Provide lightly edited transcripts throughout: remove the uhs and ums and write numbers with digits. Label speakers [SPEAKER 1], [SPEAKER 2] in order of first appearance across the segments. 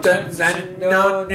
[SPEAKER 1] Mountains and no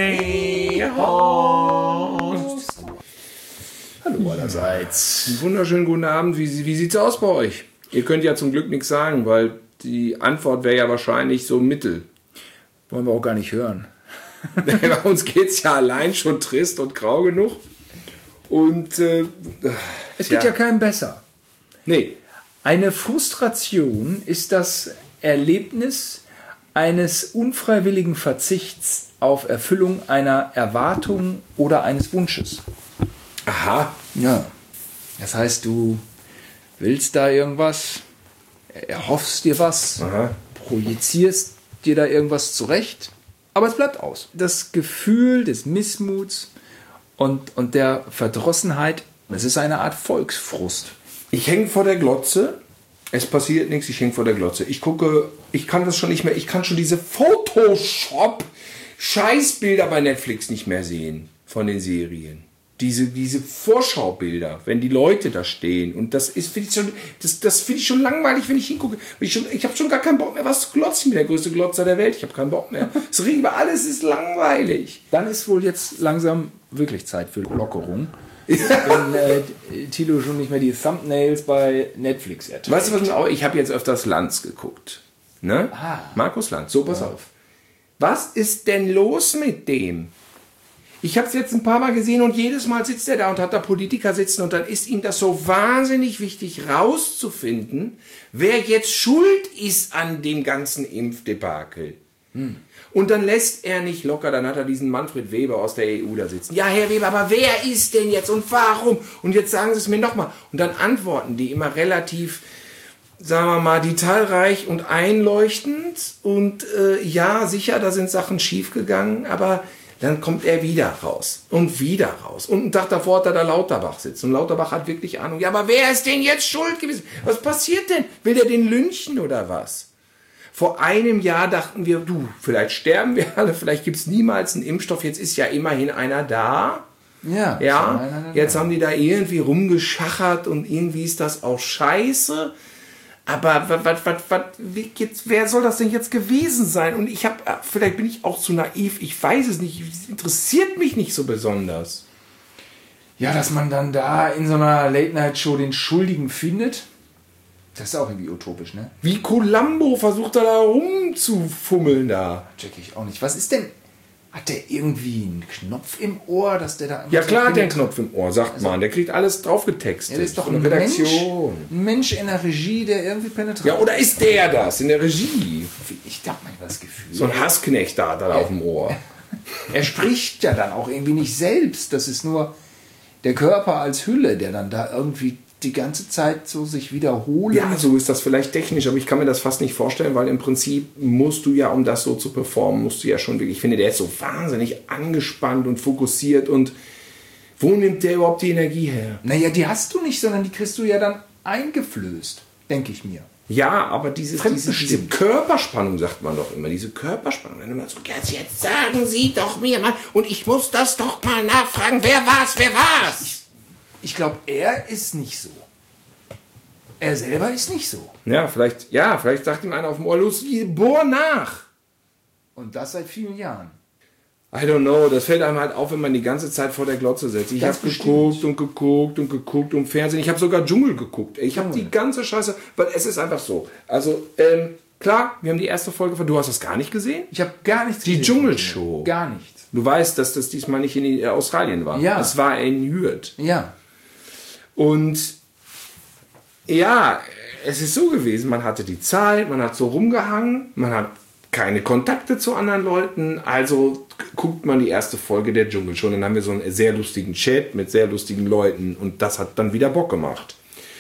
[SPEAKER 1] Host.
[SPEAKER 2] Hallo allerseits.
[SPEAKER 1] Einen wunderschönen guten Abend. Wie sieht's aus bei euch? Ihr könnt ja zum Glück nichts sagen, weil die Antwort wäre ja wahrscheinlich so mittel.
[SPEAKER 2] Wollen wir auch gar nicht hören.
[SPEAKER 1] Bei uns geht's ja allein schon trist und grau genug. Und
[SPEAKER 2] es geht ja keinem besser.
[SPEAKER 1] Nee.
[SPEAKER 2] Eine Frustration ist das Erlebnis eines unfreiwilligen Verzichts auf Erfüllung einer Erwartung oder eines Wunsches.
[SPEAKER 1] Aha.
[SPEAKER 2] Ja. Das heißt, du willst da irgendwas, erhoffst dir was,
[SPEAKER 1] Aha.
[SPEAKER 2] projizierst dir da irgendwas zurecht, aber es bleibt aus. Das Gefühl des Missmuts und der Verdrossenheit, das ist eine Art Volksfrust.
[SPEAKER 1] Ich hänge vor der Glotze. Es passiert nichts, ich hänge vor der Glotze. Ich gucke, ich kann das schon nicht mehr, ich kann schon diese Photoshop-Scheißbilder bei Netflix nicht mehr sehen von den Serien. Diese Vorschaubilder, wenn die Leute da stehen. Und das finde ich schon langweilig, wenn ich hingucke. Ich habe schon gar keinen Bock mehr, was zu glotzen. Ich bin der größte Glotzer der Welt. Ich habe keinen Bock mehr. Das reden über alles ist langweilig.
[SPEAKER 2] Dann ist wohl jetzt langsam wirklich Zeit für Lockerung. Wenn Thilo schon nicht mehr die Thumbnails bei Netflix erträgt.
[SPEAKER 1] Weißt du was? Ich habe jetzt öfters Lanz geguckt. Ne?
[SPEAKER 2] Ah.
[SPEAKER 1] Markus Lanz. So, pass auf. Was ist denn los mit dem? Ich habe es jetzt ein paar Mal gesehen und jedes Mal sitzt er da und hat da Politiker sitzen und dann ist ihm das so wahnsinnig wichtig rauszufinden, wer jetzt schuld ist an dem ganzen Impfdebakel. Und dann lässt er nicht locker, dann hat er diesen Manfred Weber aus der EU da sitzen. Ja, Herr Weber, aber wer ist denn jetzt und warum? Und jetzt sagen Sie es mir nochmal. Und dann antworten die immer relativ, sagen wir mal, detailreich und einleuchtend. Und ja, sicher, da sind Sachen schiefgegangen, aber dann kommt er wieder raus und wieder raus. Und einen Tag davor hat er da Lauterbach sitzen. Und Lauterbach hat wirklich Ahnung. Ja, aber wer ist denn jetzt schuld gewesen? Was passiert denn? Will der den lynchen oder was? Vor einem Jahr dachten wir, vielleicht sterben wir alle, vielleicht gibt es niemals einen Impfstoff. Jetzt ist ja immerhin einer da.
[SPEAKER 2] Ja.
[SPEAKER 1] Jetzt haben die da irgendwie rumgeschachert und irgendwie ist das auch scheiße. Aber wer soll das denn jetzt gewesen sein? Und vielleicht bin ich auch zu naiv, ich weiß es nicht, es interessiert mich nicht so besonders.
[SPEAKER 2] Ja, dass man dann da in so einer Late-Night-Show den Schuldigen findet, das ist auch irgendwie utopisch, ne?
[SPEAKER 1] Wie Columbo versucht er da rumzufummeln da.
[SPEAKER 2] Check ich auch nicht. Was ist denn, hat der irgendwie einen Knopf im Ohr, dass der da...
[SPEAKER 1] Ja klar hat der einen Knopf im Ohr, sagt man. Der kriegt alles drauf getextet.
[SPEAKER 2] Der ist doch
[SPEAKER 1] eine
[SPEAKER 2] ein
[SPEAKER 1] Redaktion.
[SPEAKER 2] Mensch in der Regie, der irgendwie penetriert.
[SPEAKER 1] Ja, oder ist der das in der Regie?
[SPEAKER 2] Ich habe manchmal das Gefühl.
[SPEAKER 1] So ein Hassknecht da hat er auf dem Ohr.
[SPEAKER 2] Er spricht ja dann auch irgendwie nicht selbst. Das ist nur der Körper als Hülle, der dann da irgendwie die ganze Zeit so sich wiederholt.
[SPEAKER 1] Ja, so ist das vielleicht technisch, aber ich kann mir das fast nicht vorstellen, weil im Prinzip musst du ja, um das so zu performen, musst du ja schon wirklich, ich finde, der ist so wahnsinnig angespannt und fokussiert und wo nimmt der überhaupt die Energie her?
[SPEAKER 2] Naja, die hast du nicht, sondern die kriegst du ja dann eingeflößt, denke ich mir.
[SPEAKER 1] Ja, aber diese Körperspannung, sagt man doch immer, diese Körperspannung. Wenn man so, jetzt sagen Sie doch mir mal, und ich muss das doch mal nachfragen, wer war's?
[SPEAKER 2] Ich glaube, er ist nicht so. Er selber ist nicht so.
[SPEAKER 1] Ja, vielleicht sagt ihm einer auf dem Ohr, los, bohr nach.
[SPEAKER 2] Und das seit vielen Jahren.
[SPEAKER 1] I don't know, das fällt einem halt auf, wenn man die ganze Zeit vor der Glotze sitzt. Ich habe geguckt und Fernsehen. Ich habe sogar Dschungel geguckt. Ich habe die ganze Scheiße, weil es ist einfach so. Also, klar, wir haben die erste Folge von, du hast das gar nicht gesehen?
[SPEAKER 2] Ich habe gar nichts
[SPEAKER 1] gesehen. Die Dschungelshow.
[SPEAKER 2] Gar nichts.
[SPEAKER 1] Du weißt, dass das diesmal nicht in Australien war.
[SPEAKER 2] Ja.
[SPEAKER 1] Es war in Hürth.
[SPEAKER 2] Ja.
[SPEAKER 1] Und ja, es ist so gewesen, man hatte die Zeit, man hat so rumgehangen, man hat keine Kontakte zu anderen Leuten, also guckt man die erste Folge der Dschungel schon, dann haben wir so einen sehr lustigen Chat mit sehr lustigen Leuten und das hat dann wieder Bock gemacht.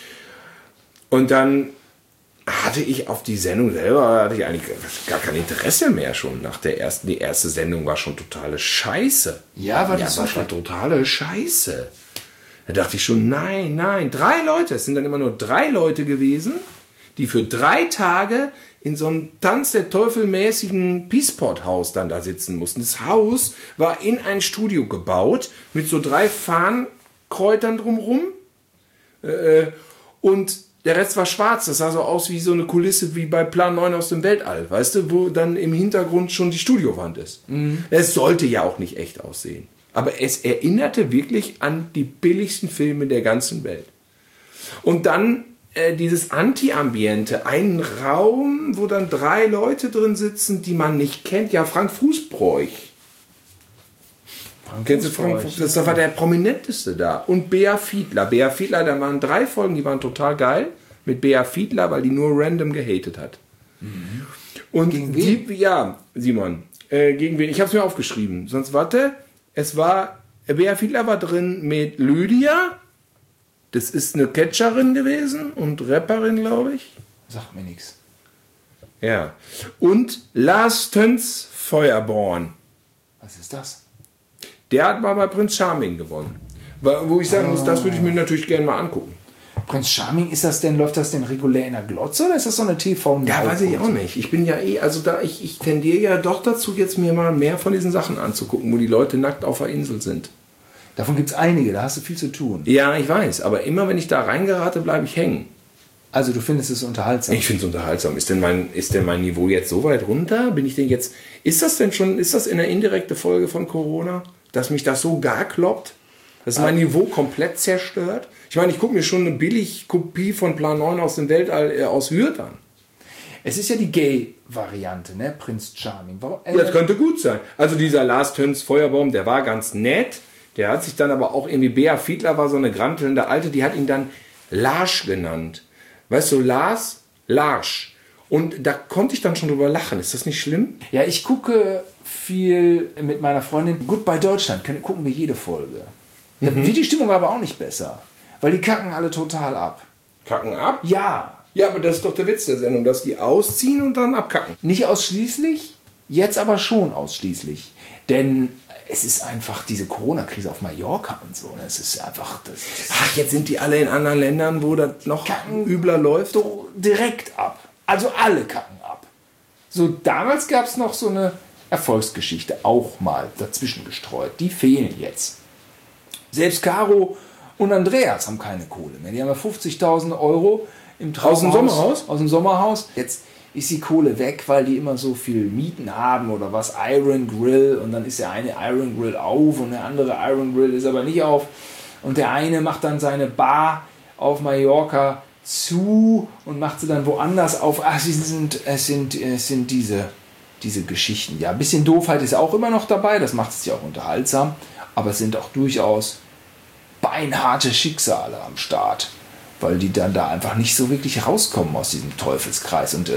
[SPEAKER 1] Und dann hatte ich auf die Sendung selber eigentlich gar kein Interesse mehr schon nach der ersten. Die erste Sendung war schon totale Scheiße.
[SPEAKER 2] Ja, war das so?
[SPEAKER 1] Das war totale Scheiße. Da dachte ich schon, nein, 3 Leute, es sind dann immer nur 3 Leute gewesen, die für 3 Tage in so einem Tanz der Teufel mäßigen Peaceport-Haus dann da sitzen mussten. Das Haus war in ein Studio gebaut, mit so 3 Fahnenkräutern drumrum. Und Der Rest war schwarz. Das sah so aus wie so eine Kulisse wie bei Plan 9 aus dem Weltall. Weißt du, wo dann im Hintergrund schon die Studiowand ist. Es sollte ja auch nicht echt aussehen. Aber es erinnerte wirklich an die billigsten Filme der ganzen Welt. Und dann dieses Anti-Ambiente. Ein Raum, wo dann 3 Leute drin sitzen, die man nicht kennt. Ja, Frank Fußbräuch. Kennst du Frank Fußbräuch? Das war der prominenteste da. Und Bea Fiedler. Bea Fiedler, da waren 3 Folgen, die waren total geil. Mit Bea Fiedler, weil die nur random gehatet hat. Und
[SPEAKER 2] gegen wen?
[SPEAKER 1] Ja, Simon. Gegen wen? Ich habe es mir aufgeschrieben. Sonst warte. Es war, Bea Fiedler war drin mit Lydia. Das ist eine Catcherin gewesen und Rapperin, glaube ich.
[SPEAKER 2] Sagt mir nichts.
[SPEAKER 1] Ja. Und Lars Töns Feuerborn.
[SPEAKER 2] Was ist das?
[SPEAKER 1] Der hat mal bei Prinz Charming gewonnen. Wo ich sagen muss, das würde ich mir natürlich gerne mal angucken.
[SPEAKER 2] Prinz Charming, läuft das denn regulär in der Glotze oder ist das so eine TV?
[SPEAKER 1] Ja, weiß ich auch nicht. Ich bin ja ich tendiere ja doch dazu, jetzt mir mal mehr von diesen Sachen anzugucken, wo die Leute nackt auf der Insel sind.
[SPEAKER 2] Davon gibt es einige, da hast du viel zu tun.
[SPEAKER 1] Ja, ich weiß, aber immer wenn ich da reingerate, bleibe ich hängen.
[SPEAKER 2] Also du findest es unterhaltsam?
[SPEAKER 1] Ich finde es unterhaltsam. Ist denn mein Niveau jetzt so weit runter? Ist das in der indirekte Folge von Corona, dass mich das so gar kloppt? Dass mein Niveau komplett zerstört? Ich meine, ich gucke mir schon eine Billig-Kopie von Plan 9 aus dem Weltall aus Hürth an.
[SPEAKER 2] Es ist ja die Gay-Variante, ne? Prinz Charming.
[SPEAKER 1] Das könnte gut sein. Also dieser Lars Töns Feuerbaum, der war ganz nett. Der hat sich dann aber auch irgendwie, Bea Fiedler war so eine grantelnde Alte, die hat ihn dann Larsch genannt. Weißt du, Larsch. Und da konnte ich dann schon drüber lachen. Ist das nicht schlimm?
[SPEAKER 2] Ja, ich gucke viel mit meiner Freundin Goodbye Deutschland. Gucken wir jede Folge. Da wird die Stimmung aber auch nicht besser. Weil die kacken alle total ab.
[SPEAKER 1] Kacken ab?
[SPEAKER 2] Ja.
[SPEAKER 1] Ja, aber das ist doch der Witz der Sendung, dass die ausziehen und dann abkacken.
[SPEAKER 2] Nicht ausschließlich, jetzt aber schon ausschließlich. Denn es ist einfach diese Corona-Krise auf Mallorca und so. Es ist einfach...
[SPEAKER 1] Ach, jetzt sind die alle in anderen Ländern, wo das noch übler läuft?
[SPEAKER 2] So direkt ab. Also alle kacken ab. So, damals gab es noch so eine Erfolgsgeschichte, auch mal dazwischen gestreut. Die fehlen jetzt. Selbst Caro und Andreas haben keine Kohle mehr. Die haben ja 50.000 Euro im Traumhaus.
[SPEAKER 1] Aus dem Sommerhaus?
[SPEAKER 2] Aus dem Sommerhaus. Jetzt ist die Kohle weg, weil die immer so viel Mieten haben oder was. Iron Grill, und dann ist der eine Iron Grill auf und der andere Iron Grill ist aber nicht auf. Und der eine macht dann seine Bar auf Mallorca zu und macht sie dann woanders auf. Ach, es sind diese Geschichten. Ja, ein bisschen Doofheit ist auch immer noch dabei, das macht es ja auch unterhaltsam, aber es sind auch durchaus beinharte Schicksale am Start, weil die dann da einfach nicht so wirklich rauskommen aus diesem Teufelskreis. Und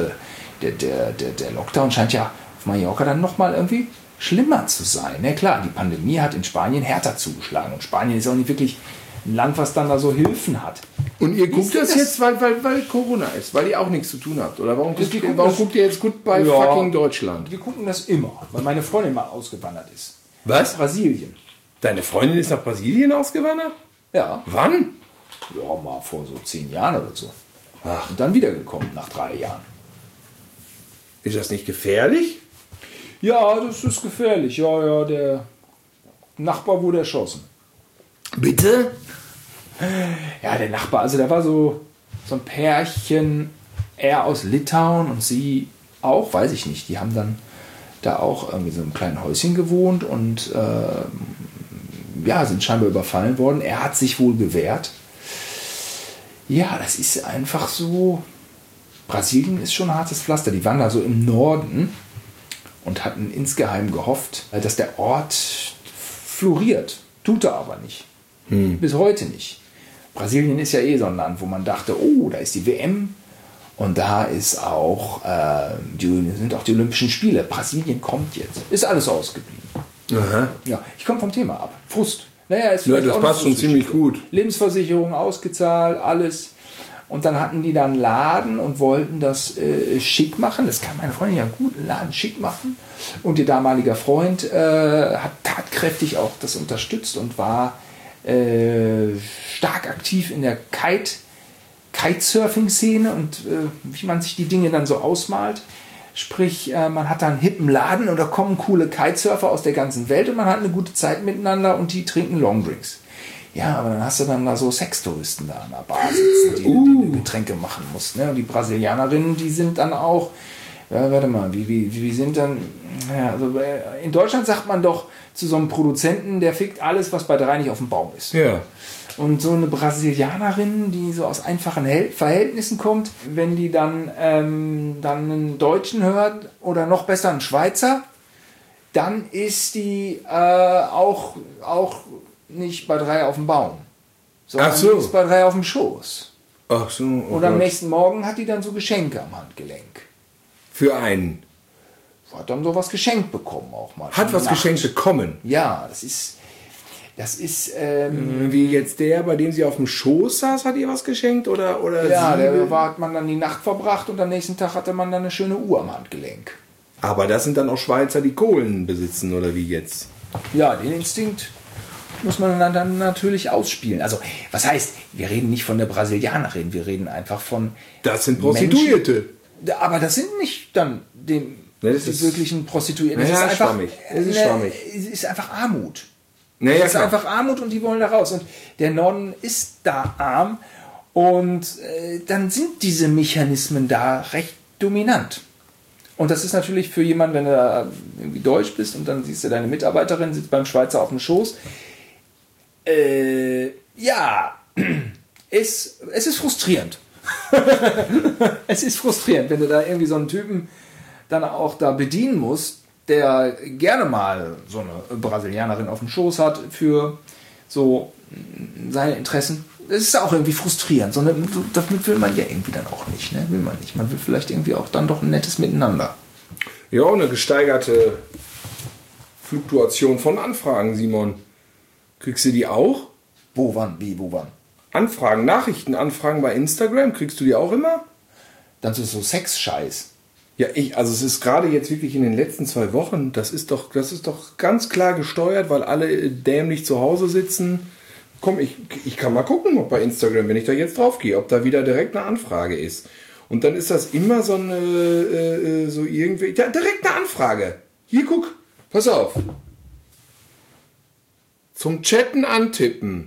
[SPEAKER 2] der Lockdown scheint ja auf Mallorca dann nochmal irgendwie schlimmer zu sein. Ne, klar, die Pandemie hat in Spanien härter zugeschlagen und Spanien ist auch nicht wirklich ein Land, was dann da so Hilfen hat.
[SPEAKER 1] Und ihr guckt das jetzt, weil Corona ist, weil ihr auch nichts zu tun habt? Oder warum guckt ihr jetzt Goodbye fucking Deutschland?
[SPEAKER 2] Wir gucken das immer, weil meine Freundin mal ausgewandert ist.
[SPEAKER 1] Was?
[SPEAKER 2] Brasilien.
[SPEAKER 1] Deine Freundin ist nach Brasilien ausgewandert?
[SPEAKER 2] Ja.
[SPEAKER 1] Wann?
[SPEAKER 2] Ja, mal vor so 10 Jahren oder so.
[SPEAKER 1] Ach.
[SPEAKER 2] Und dann wiedergekommen nach 3 Jahren.
[SPEAKER 1] Ist das nicht gefährlich?
[SPEAKER 2] Ja, das ist gefährlich. Ja, der Nachbar wurde erschossen.
[SPEAKER 1] Bitte?
[SPEAKER 2] Ja, der Nachbar, also da war so ein Pärchen, er aus Litauen und sie auch, weiß ich nicht. Die haben dann da auch irgendwie so einem kleinen Häuschen gewohnt und sind scheinbar überfallen worden. Er hat sich wohl gewehrt. Ja, das ist einfach so. Brasilien ist schon ein hartes Pflaster. Die waren da so im Norden und hatten insgeheim gehofft, dass der Ort floriert. Tut er aber nicht. Bis heute nicht. Brasilien ist ja so ein Land, wo man dachte, oh, da ist die WM und da ist auch, sind auch die Olympischen Spiele. Brasilien kommt jetzt. Ist alles ausgeblieben.
[SPEAKER 1] Aha.
[SPEAKER 2] Ja, ich komme vom Thema ab. Frust. Naja,
[SPEAKER 1] das passt schon ziemlich gut.
[SPEAKER 2] Lebensversicherung ausgezahlt, alles. Und dann hatten die dann einen Laden und wollten das schick machen. Das kann meine Freundin ja gut, einen Laden schick machen. Und ihr damaliger Freund hat tatkräftig auch das unterstützt und war stark aktiv in der Kitesurfing-Szene und wie man sich die Dinge dann so ausmalt. Sprich, man hat da einen hippen Laden und da kommen coole Kitesurfer aus der ganzen Welt und man hat eine gute Zeit miteinander und die trinken Longdrinks. Ja, aber dann hast du dann da so Sextouristen da an der Bar sitzen, die du Getränke machen musst. Ne? Und die Brasilianerinnen, die sind dann auch, ja, warte mal, wie sind dann, ja, also in Deutschland sagt man doch zu so einem Produzenten, der fickt alles, was bei 3 nicht auf dem Baum ist.
[SPEAKER 1] Ja.
[SPEAKER 2] Und so eine Brasilianerin, die so aus einfachen Verhältnissen kommt, wenn die dann einen Deutschen hört oder noch besser einen Schweizer, dann ist die auch nicht bei 3 auf dem Baum, sondern die ist bei 3 auf dem Schoß.
[SPEAKER 1] Ach so. Oh
[SPEAKER 2] und am nächsten Morgen hat die dann so Geschenke am Handgelenk.
[SPEAKER 1] Für einen.
[SPEAKER 2] Hat dann so was geschenkt bekommen auch mal.
[SPEAKER 1] Hat was geschenkt bekommen?
[SPEAKER 2] Ja, das ist
[SPEAKER 1] wie jetzt der, bei dem sie auf dem Schoß saß, hat ihr was geschenkt? Oder
[SPEAKER 2] ja, hat man dann die Nacht verbracht und am nächsten Tag hatte man dann eine schöne Uhr am Handgelenk.
[SPEAKER 1] Aber das sind dann auch Schweizer, die Kohlen besitzen, oder wie jetzt?
[SPEAKER 2] Ja, den Instinkt muss man dann natürlich ausspielen. Also, was heißt, wir reden nicht von der Brasilianerin, wir reden einfach von...
[SPEAKER 1] Das sind Prostituierte.
[SPEAKER 2] Menschen, aber das sind nicht dann die wirklichen Prostituierten.
[SPEAKER 1] Das ist einfach
[SPEAKER 2] schwammig. Es ist einfach Armut.
[SPEAKER 1] Naja,
[SPEAKER 2] es ist einfach Armut und die wollen da raus. Und der Norden ist da arm und dann sind diese Mechanismen da recht dominant. Und das ist natürlich für jemanden, wenn du da irgendwie deutsch bist und dann siehst du, deine Mitarbeiterin sitzt beim Schweizer auf dem Schoß. Ja, es ist frustrierend. Es ist frustrierend, wenn du da irgendwie so einen Typen dann auch da bedienen musst, der gerne mal so eine Brasilianerin auf dem Schoß hat für so seine Interessen. Das ist auch irgendwie frustrierend. Damit will man ja irgendwie dann auch nicht. Ne? Will man nicht. Man will vielleicht irgendwie auch dann doch ein nettes Miteinander.
[SPEAKER 1] Ja, eine gesteigerte Fluktuation von Anfragen, Simon. Kriegst du die auch?
[SPEAKER 2] Wo, wann, wie, wo, wann?
[SPEAKER 1] Anfragen, Nachrichtenanfragen bei Instagram, kriegst du die auch immer?
[SPEAKER 2] Dann ist so Sex-Scheiß.
[SPEAKER 1] Ja, also es ist gerade jetzt wirklich in den letzten 2 Wochen, das ist doch ganz klar gesteuert, weil alle dämlich zu Hause sitzen. Komm, ich kann mal gucken, ob bei Instagram, wenn ich da jetzt drauf gehe, ob da wieder direkt eine Anfrage ist. Und dann ist das immer so eine, so irgendwie, ja, direkt eine Anfrage. Hier, guck, pass auf. Zum Chatten antippen.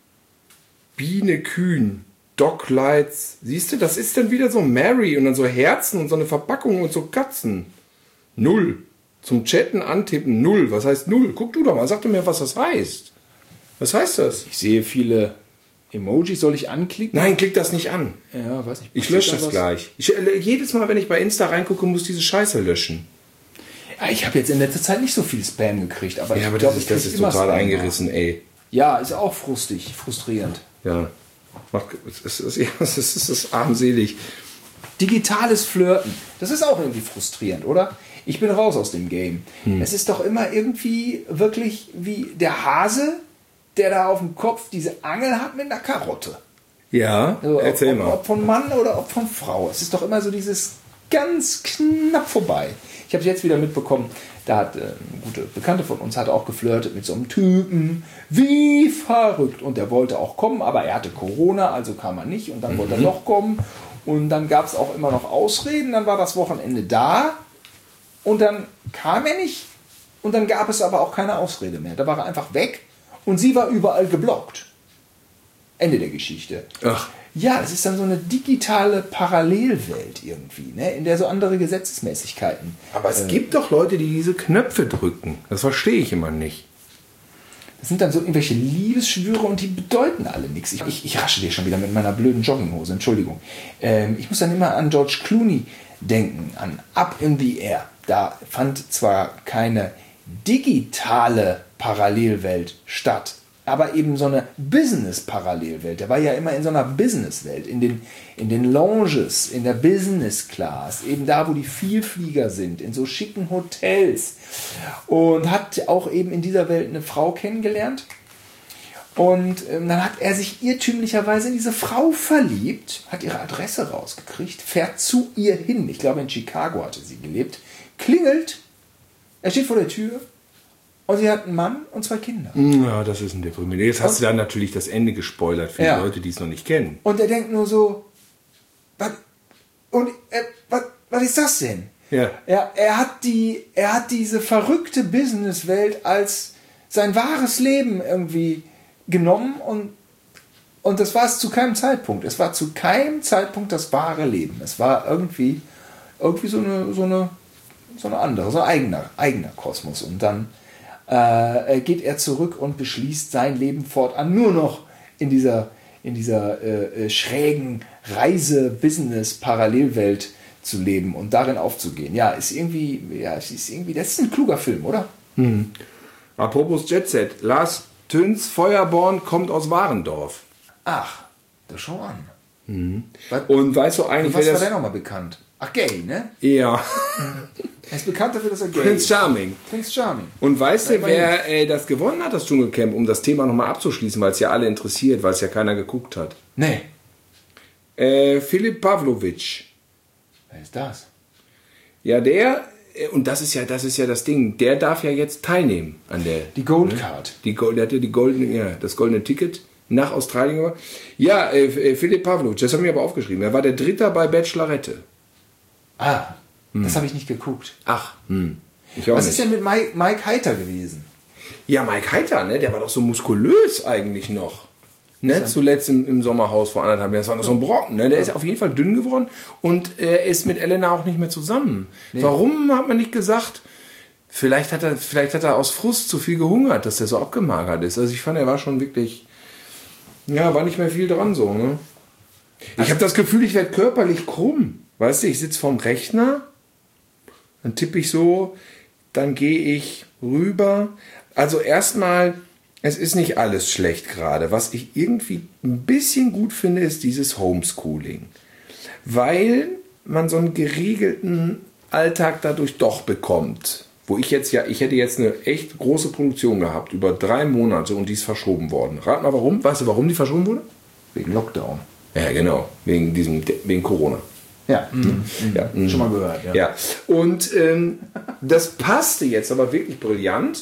[SPEAKER 1] Biene Kühn. Doc Lights. Siehst du, das ist dann wieder so Mary und dann so Herzen und so eine Verpackung und so Katzen. 0. Zum Chatten antippen 0. Was heißt 0? Guck du doch mal, sag doch mir, was das heißt. Was heißt das?
[SPEAKER 2] Ich sehe viele Emojis. Soll ich anklicken?
[SPEAKER 1] Nein, klick das nicht an.
[SPEAKER 2] Ja, weiß nicht.
[SPEAKER 1] Ich lösche das gleich. Jedes Mal, wenn ich bei Insta reingucke, muss diese Scheiße löschen.
[SPEAKER 2] Ja, ich habe jetzt in letzter Zeit nicht so viel Spam gekriegt. Aber
[SPEAKER 1] ja, aber
[SPEAKER 2] das
[SPEAKER 1] ist total eingerissen, ey.
[SPEAKER 2] Ja, ist auch frustrierend.
[SPEAKER 1] Ja. Es ist armselig.
[SPEAKER 2] Digitales Flirten, das ist auch irgendwie frustrierend, oder? Ich bin raus aus dem Game. Es ist doch immer irgendwie wirklich wie der Hase, der da auf dem Kopf diese Angel hat mit einer Karotte.
[SPEAKER 1] Ja,
[SPEAKER 2] also
[SPEAKER 1] erzähl mal.
[SPEAKER 2] Ob von Mann oder ob von Frau. Es ist doch immer so dieses ganz knapp vorbei. Ich habe es jetzt wieder mitbekommen, da hat eine gute Bekannte von uns hat auch geflirtet mit so einem Typen. Wie verrückt. Und der wollte auch kommen, aber er hatte Corona, also kam er nicht. Und dann wollte er noch kommen. Und dann gab es auch immer noch Ausreden. Dann war das Wochenende da. Und dann kam er nicht. Und dann gab es aber auch keine Ausrede mehr. Da war er einfach weg. Und sie war überall geblockt. Ende der Geschichte.
[SPEAKER 1] Ach.
[SPEAKER 2] Ja, das ist dann so eine digitale Parallelwelt irgendwie, ne? In der so andere Gesetzesmäßigkeiten.
[SPEAKER 1] Aber es gibt doch Leute, die diese Knöpfe drücken. Das verstehe ich immer nicht.
[SPEAKER 2] Das sind dann so irgendwelche Liebesschwüre und die bedeuten alle nichts. Ich rasche dir schon wieder mit meiner blöden Jogginghose, Entschuldigung. Ich muss dann immer an George Clooney denken, an Up in the Air. Da fand zwar keine digitale Parallelwelt statt, aber eben so eine Business-Parallelwelt. Der war ja immer in so einer Businesswelt, in den Lounges, in der Business Class, eben da, wo die Vielflieger sind, in so schicken Hotels. Und hat auch eben in dieser Welt eine Frau kennengelernt. Und dann hat er sich irrtümlicherweise in diese Frau verliebt, hat ihre Adresse rausgekriegt, fährt zu ihr hin. Ich glaube, in Chicago hatte sie gelebt. Klingelt, er steht vor der Tür. Und sie hat einen Mann und 2 Kinder.
[SPEAKER 1] Ja, das ist ein Deprimierend. Jetzt hast du dann natürlich das Ende gespoilert für die Leute, die es noch nicht kennen.
[SPEAKER 2] Und er denkt nur so, was ist das denn?
[SPEAKER 1] Ja.
[SPEAKER 2] Er hat diese verrückte Businesswelt als sein wahres Leben irgendwie genommen und das war es zu keinem Zeitpunkt. Es war zu keinem Zeitpunkt das wahre Leben. Es war irgendwie so eine andere, so ein eigener Kosmos. Und dann geht er zurück und beschließt, sein Leben fortan nur noch in dieser schrägen Reise-Business-Parallelwelt zu leben und darin aufzugehen. Das ist ein kluger Film, oder?
[SPEAKER 1] Apropos Jet Set, Lars Töns Feuerborn kommt aus Warendorf.
[SPEAKER 2] Ach, das schau an.
[SPEAKER 1] Und weißt du eigentlich,
[SPEAKER 2] was war der nochmal bekannt? Ach, gay, ne?
[SPEAKER 1] Ja.
[SPEAKER 2] Er ist bekannt dafür, dass er gay
[SPEAKER 1] Prince
[SPEAKER 2] ist.
[SPEAKER 1] Charming.
[SPEAKER 2] Prince Charming.
[SPEAKER 1] Und weißt du, wer das gewonnen hat, das Dschungelcamp, um das Thema nochmal abzuschließen, weil es ja alle interessiert, weil es ja keiner geguckt hat?
[SPEAKER 2] Nee.
[SPEAKER 1] Philipp Pavlovic.
[SPEAKER 2] Wer ist das?
[SPEAKER 1] Ja, und das ist ja das Ding, der darf ja jetzt teilnehmen an der...
[SPEAKER 2] Die Gold Card.
[SPEAKER 1] Der hat ja das goldene Ticket nach Australien. Ja, Philipp Pavlovic, das habe ich aber aufgeschrieben. Er war der Dritte bei Bachelorette.
[SPEAKER 2] Das habe ich nicht geguckt.
[SPEAKER 1] Ach, ich auch
[SPEAKER 2] Was
[SPEAKER 1] nicht.
[SPEAKER 2] ist denn mit Mike Heiter gewesen?
[SPEAKER 1] Ja, Mike Heiter, ne? Der war doch so muskulös eigentlich noch. Ne? Zuletzt im Sommerhaus vor 1,5 Jahren. Das war noch so ein Brocken. Ne? Der ist auf jeden Fall dünn geworden und er ist mit Elena auch nicht mehr zusammen. Nee. Warum hat man nicht gesagt, vielleicht hat er aus Frust zu viel gehungert, dass der so abgemagert ist. Also ich fand, er war schon wirklich, war nicht mehr viel dran so. Ne? Ich habe das Gefühl, ich werde körperlich krumm. Weißt du, ich sitze vorm Rechner, dann tippe ich so, dann gehe ich rüber. Also erstmal, es ist nicht alles schlecht gerade. Was ich irgendwie ein bisschen gut finde, ist dieses Homeschooling. Weil man so einen geregelten Alltag dadurch doch bekommt. Wo ich hätte jetzt eine echt große Produktion gehabt, über 3 Monate und die ist verschoben worden. Rat mal warum. Weißt du, warum die verschoben wurde?
[SPEAKER 2] Wegen Lockdown.
[SPEAKER 1] Ja, genau. Wegen Corona.
[SPEAKER 2] Ja, schon mal gehört.
[SPEAKER 1] Ja. Und das passte jetzt aber wirklich brillant,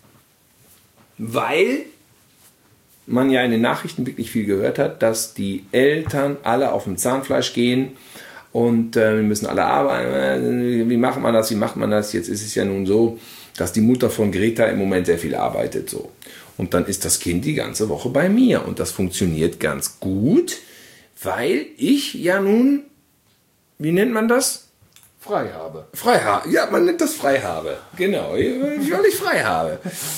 [SPEAKER 1] weil man ja in den Nachrichten wirklich viel gehört hat, dass die Eltern alle auf dem Zahnfleisch gehen und wir müssen alle arbeiten. Wie macht man das? Jetzt ist es ja nun so, dass die Mutter von Greta im Moment sehr viel arbeitet. So. Und dann ist das Kind die ganze Woche bei mir und das funktioniert ganz gut, weil ich ja nun... Wie nennt man das?
[SPEAKER 2] Freihabe.
[SPEAKER 1] Ja, man nennt das Freihabe. Genau, weil ich frei habe.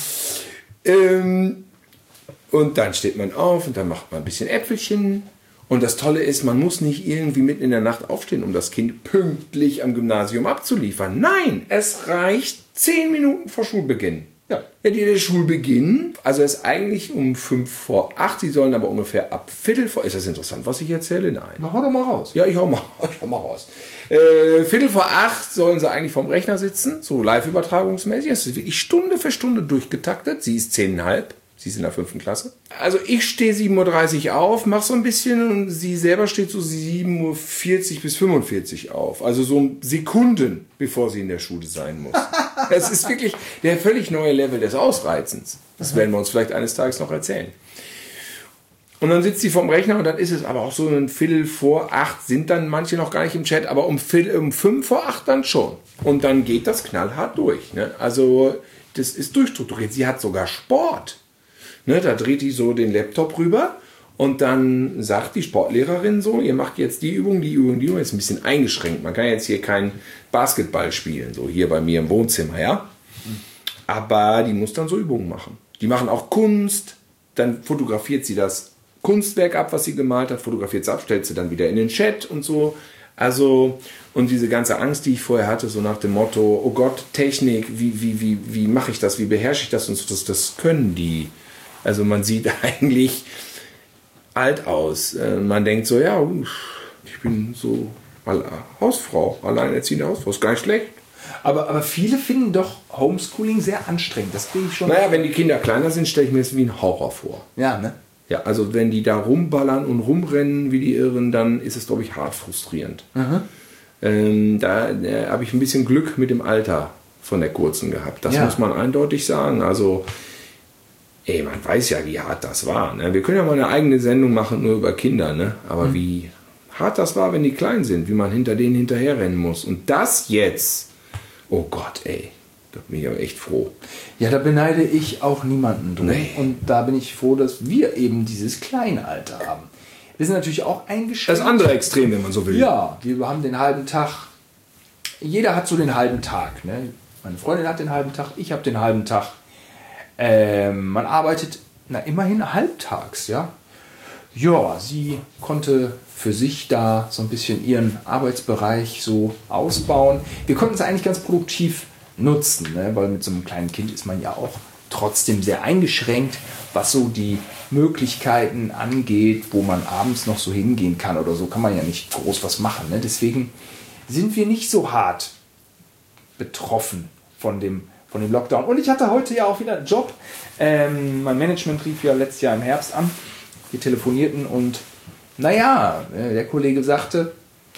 [SPEAKER 1] Und dann steht man auf und dann macht man ein bisschen Äpfelchen. Und das Tolle ist, man muss nicht irgendwie mitten in der Nacht aufstehen, um das Kind pünktlich am Gymnasium abzuliefern. Nein, es reicht 10 Minuten vor Schulbeginn. Ja, der Schulbeginn, also ist eigentlich um 7:55. Sie sollen aber ungefähr ab 7:15. Ist das interessant, was ich erzähle? Nein.
[SPEAKER 2] Na, hau doch mal raus.
[SPEAKER 1] Ja, ich hau mal raus. 7:45 sollen sie eigentlich vorm Rechner sitzen, so live-übertragungsmäßig. Das ist wirklich Stunde für Stunde durchgetaktet. Sie ist 10,5. Sie ist in der 5. Klasse. Also ich stehe 7:30 Uhr auf, mache so ein bisschen und sie selber steht so 7:40 bis 45 auf. Also so Sekunden, bevor sie in der Schule sein muss. Das ist wirklich der völlig neue Level des Ausreizens. Das werden wir uns vielleicht eines Tages noch erzählen. Und dann sitzt sie vorm Rechner und dann ist es aber auch so 7:45, sind dann manche noch gar nicht im Chat, aber um 7:05 dann schon. Und dann geht das knallhart durch. Ne? Also das ist durchstrukturiert. Sie hat sogar Sport. Ne, da dreht die so den Laptop rüber und dann sagt die Sportlehrerin so, ihr macht jetzt die Übung, ist ein bisschen eingeschränkt. Man kann jetzt hier kein Basketball spielen, so hier bei mir im Wohnzimmer, ja. Aber die muss dann so Übungen machen. Die machen auch Kunst, dann fotografiert sie das Kunstwerk ab, was sie gemalt hat, fotografiert sie ab, stellt sie dann wieder in den Chat und so. Also, und diese ganze Angst, die ich vorher hatte, so nach dem Motto, oh Gott, Technik, wie mache ich das, wie beherrsche ich das und so, das können die. Also man sieht eigentlich alt aus. Man denkt so, ja, ich bin so Hausfrau, alleinerziehende Hausfrau, ist gar nicht schlecht.
[SPEAKER 2] Aber viele finden doch Homeschooling sehr anstrengend. Das bin ich schon.
[SPEAKER 1] Naja, wenn die Kinder kleiner sind, stelle ich mir das wie ein Horror vor.
[SPEAKER 2] Ja, ne?
[SPEAKER 1] Ja, also wenn die da rumballern und rumrennen wie die Irren, dann ist es, glaube ich, hart frustrierend. Da habe ich ein bisschen Glück mit dem Alter von der Kurzen gehabt. Das muss man eindeutig sagen. Also man weiß ja, wie hart das war. Ne? Wir können ja mal eine eigene Sendung machen, nur über Kinder. Ne? Aber wie hart das war, wenn die klein sind, wie man hinter denen hinterherrennen muss. Und das jetzt, oh Gott, Da bin ich aber echt froh.
[SPEAKER 2] Ja, da beneide ich auch niemanden drum.
[SPEAKER 1] Nee.
[SPEAKER 2] Und da bin ich froh, dass wir eben dieses Kleinalter haben. Wir sind natürlich auch eingeschränkt.
[SPEAKER 1] Das andere Extrem, wenn man so will.
[SPEAKER 2] Ja, wir haben den halben Tag. Jeder hat so den halben Tag. Ne? Meine Freundin hat den halben Tag, ich habe den halben Tag. Man arbeitet immerhin halbtags, ja. Ja, sie konnte für sich da so ein bisschen ihren Arbeitsbereich so ausbauen. Wir konnten es eigentlich ganz produktiv nutzen, ne? Weil mit so einem kleinen Kind ist man ja auch trotzdem sehr eingeschränkt, was so die Möglichkeiten angeht, wo man abends noch so hingehen kann oder so, kann man ja nicht groß was machen. Ne? Deswegen sind wir nicht so hart betroffen von dem Lockdown. Und ich hatte heute ja auch wieder einen Job. Mein Management rief ja letztes Jahr im Herbst an. Wir telefonierten und der Kollege sagte,